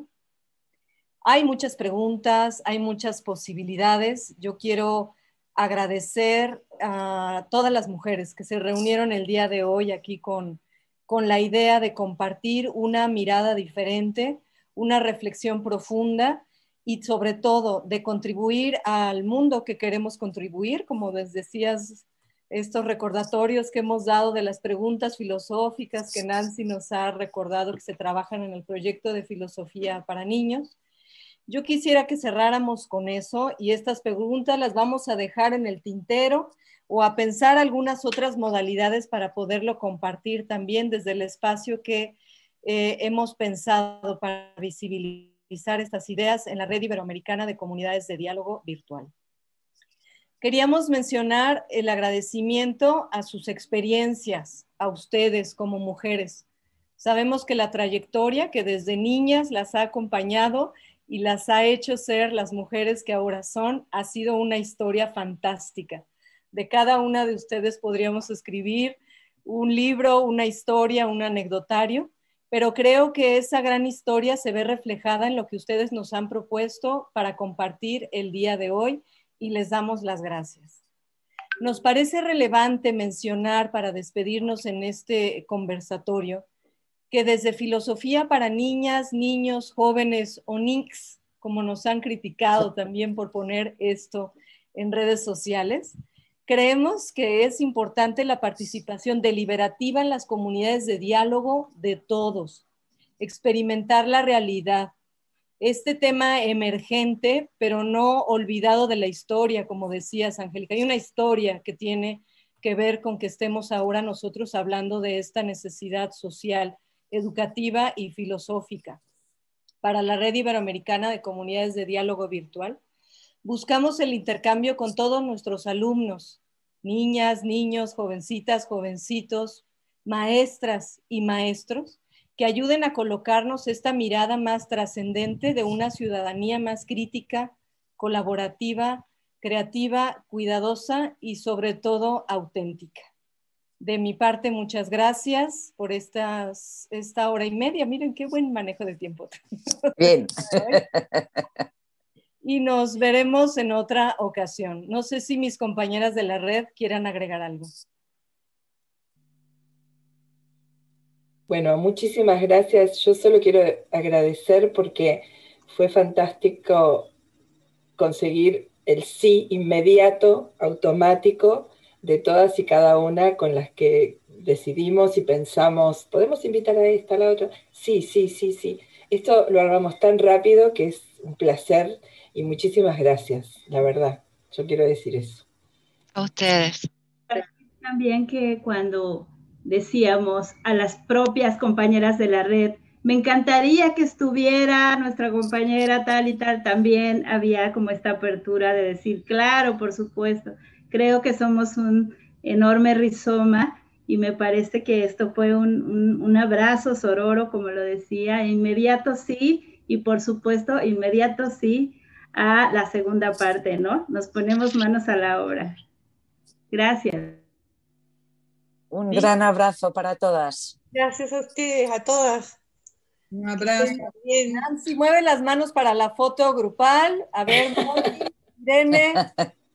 Hay muchas preguntas, hay muchas posibilidades. Yo quiero agradecer a todas las mujeres que se reunieron el día de hoy aquí con, con la idea de compartir una mirada diferente, una reflexión profunda, y sobre todo de contribuir al mundo que queremos contribuir, como les decías, estos recordatorios que hemos dado de las preguntas filosóficas que Nancy nos ha recordado que se trabajan en el proyecto de filosofía para niños. Yo quisiera que cerráramos con eso, y estas preguntas las vamos a dejar en el tintero o a pensar algunas otras modalidades para poderlo compartir también desde el espacio que eh, hemos pensado para visibilizar estas ideas en la Red Iberoamericana de Comunidades de Diálogo Virtual. Queríamos mencionar el agradecimiento a sus experiencias, a ustedes como mujeres. Sabemos que la trayectoria que desde niñas las ha acompañado y las ha hecho ser las mujeres que ahora son, ha sido una historia fantástica. De cada una de ustedes podríamos escribir un libro, una historia, un anecdotario, pero creo que esa gran historia se ve reflejada en lo que ustedes nos han propuesto para compartir el día de hoy, y les damos las gracias. Nos parece relevante mencionar para despedirnos en este conversatorio que desde Filosofía para Niñas, Niños, Jóvenes o N I C S, como nos han criticado también por poner esto en redes sociales, creemos que es importante la participación deliberativa en las comunidades de diálogo de todos, experimentar la realidad. Este tema emergente, pero no olvidado de la historia, como decías, Angélica. Hay una historia que tiene que ver con que estemos ahora nosotros hablando de esta necesidad social, educativa y filosófica. Para la Red Iberoamericana de Comunidades de Diálogo Virtual, buscamos el intercambio con todos nuestros alumnos, niñas, niños, jovencitas, jovencitos, maestras y maestros, que ayuden a colocarnos esta mirada más trascendente de una ciudadanía más crítica, colaborativa, creativa, cuidadosa y sobre todo auténtica. De mi parte, muchas gracias por estas, esta hora y media. Miren qué buen manejo de tiempo. Bien. Y nos veremos en otra ocasión. No sé si mis compañeras de la red quieran agregar algo. Bueno, muchísimas gracias. Yo solo quiero agradecer porque fue fantástico conseguir el sí inmediato, automático, de todas y cada una con las que decidimos y pensamos, ¿podemos invitar a esta, a la otra? Sí, sí, sí, sí. Esto lo hagamos tan rápido que es un placer y muchísimas gracias, la verdad. Yo quiero decir eso. A ustedes. También que cuando decíamos a las propias compañeras de la red, me encantaría que estuviera nuestra compañera tal y tal, también había como esta apertura de decir, claro, por supuesto, creo que somos un enorme rizoma y me parece que esto fue un, un, un abrazo sororo, como lo decía, inmediato sí, y por supuesto, inmediato sí a la segunda parte, ¿no? Nos ponemos manos a la obra. Gracias. Un gran abrazo para todas. Gracias a ustedes, a todas. Un abrazo. Nancy, mueve las manos para la foto grupal. A ver, Moni, Irene.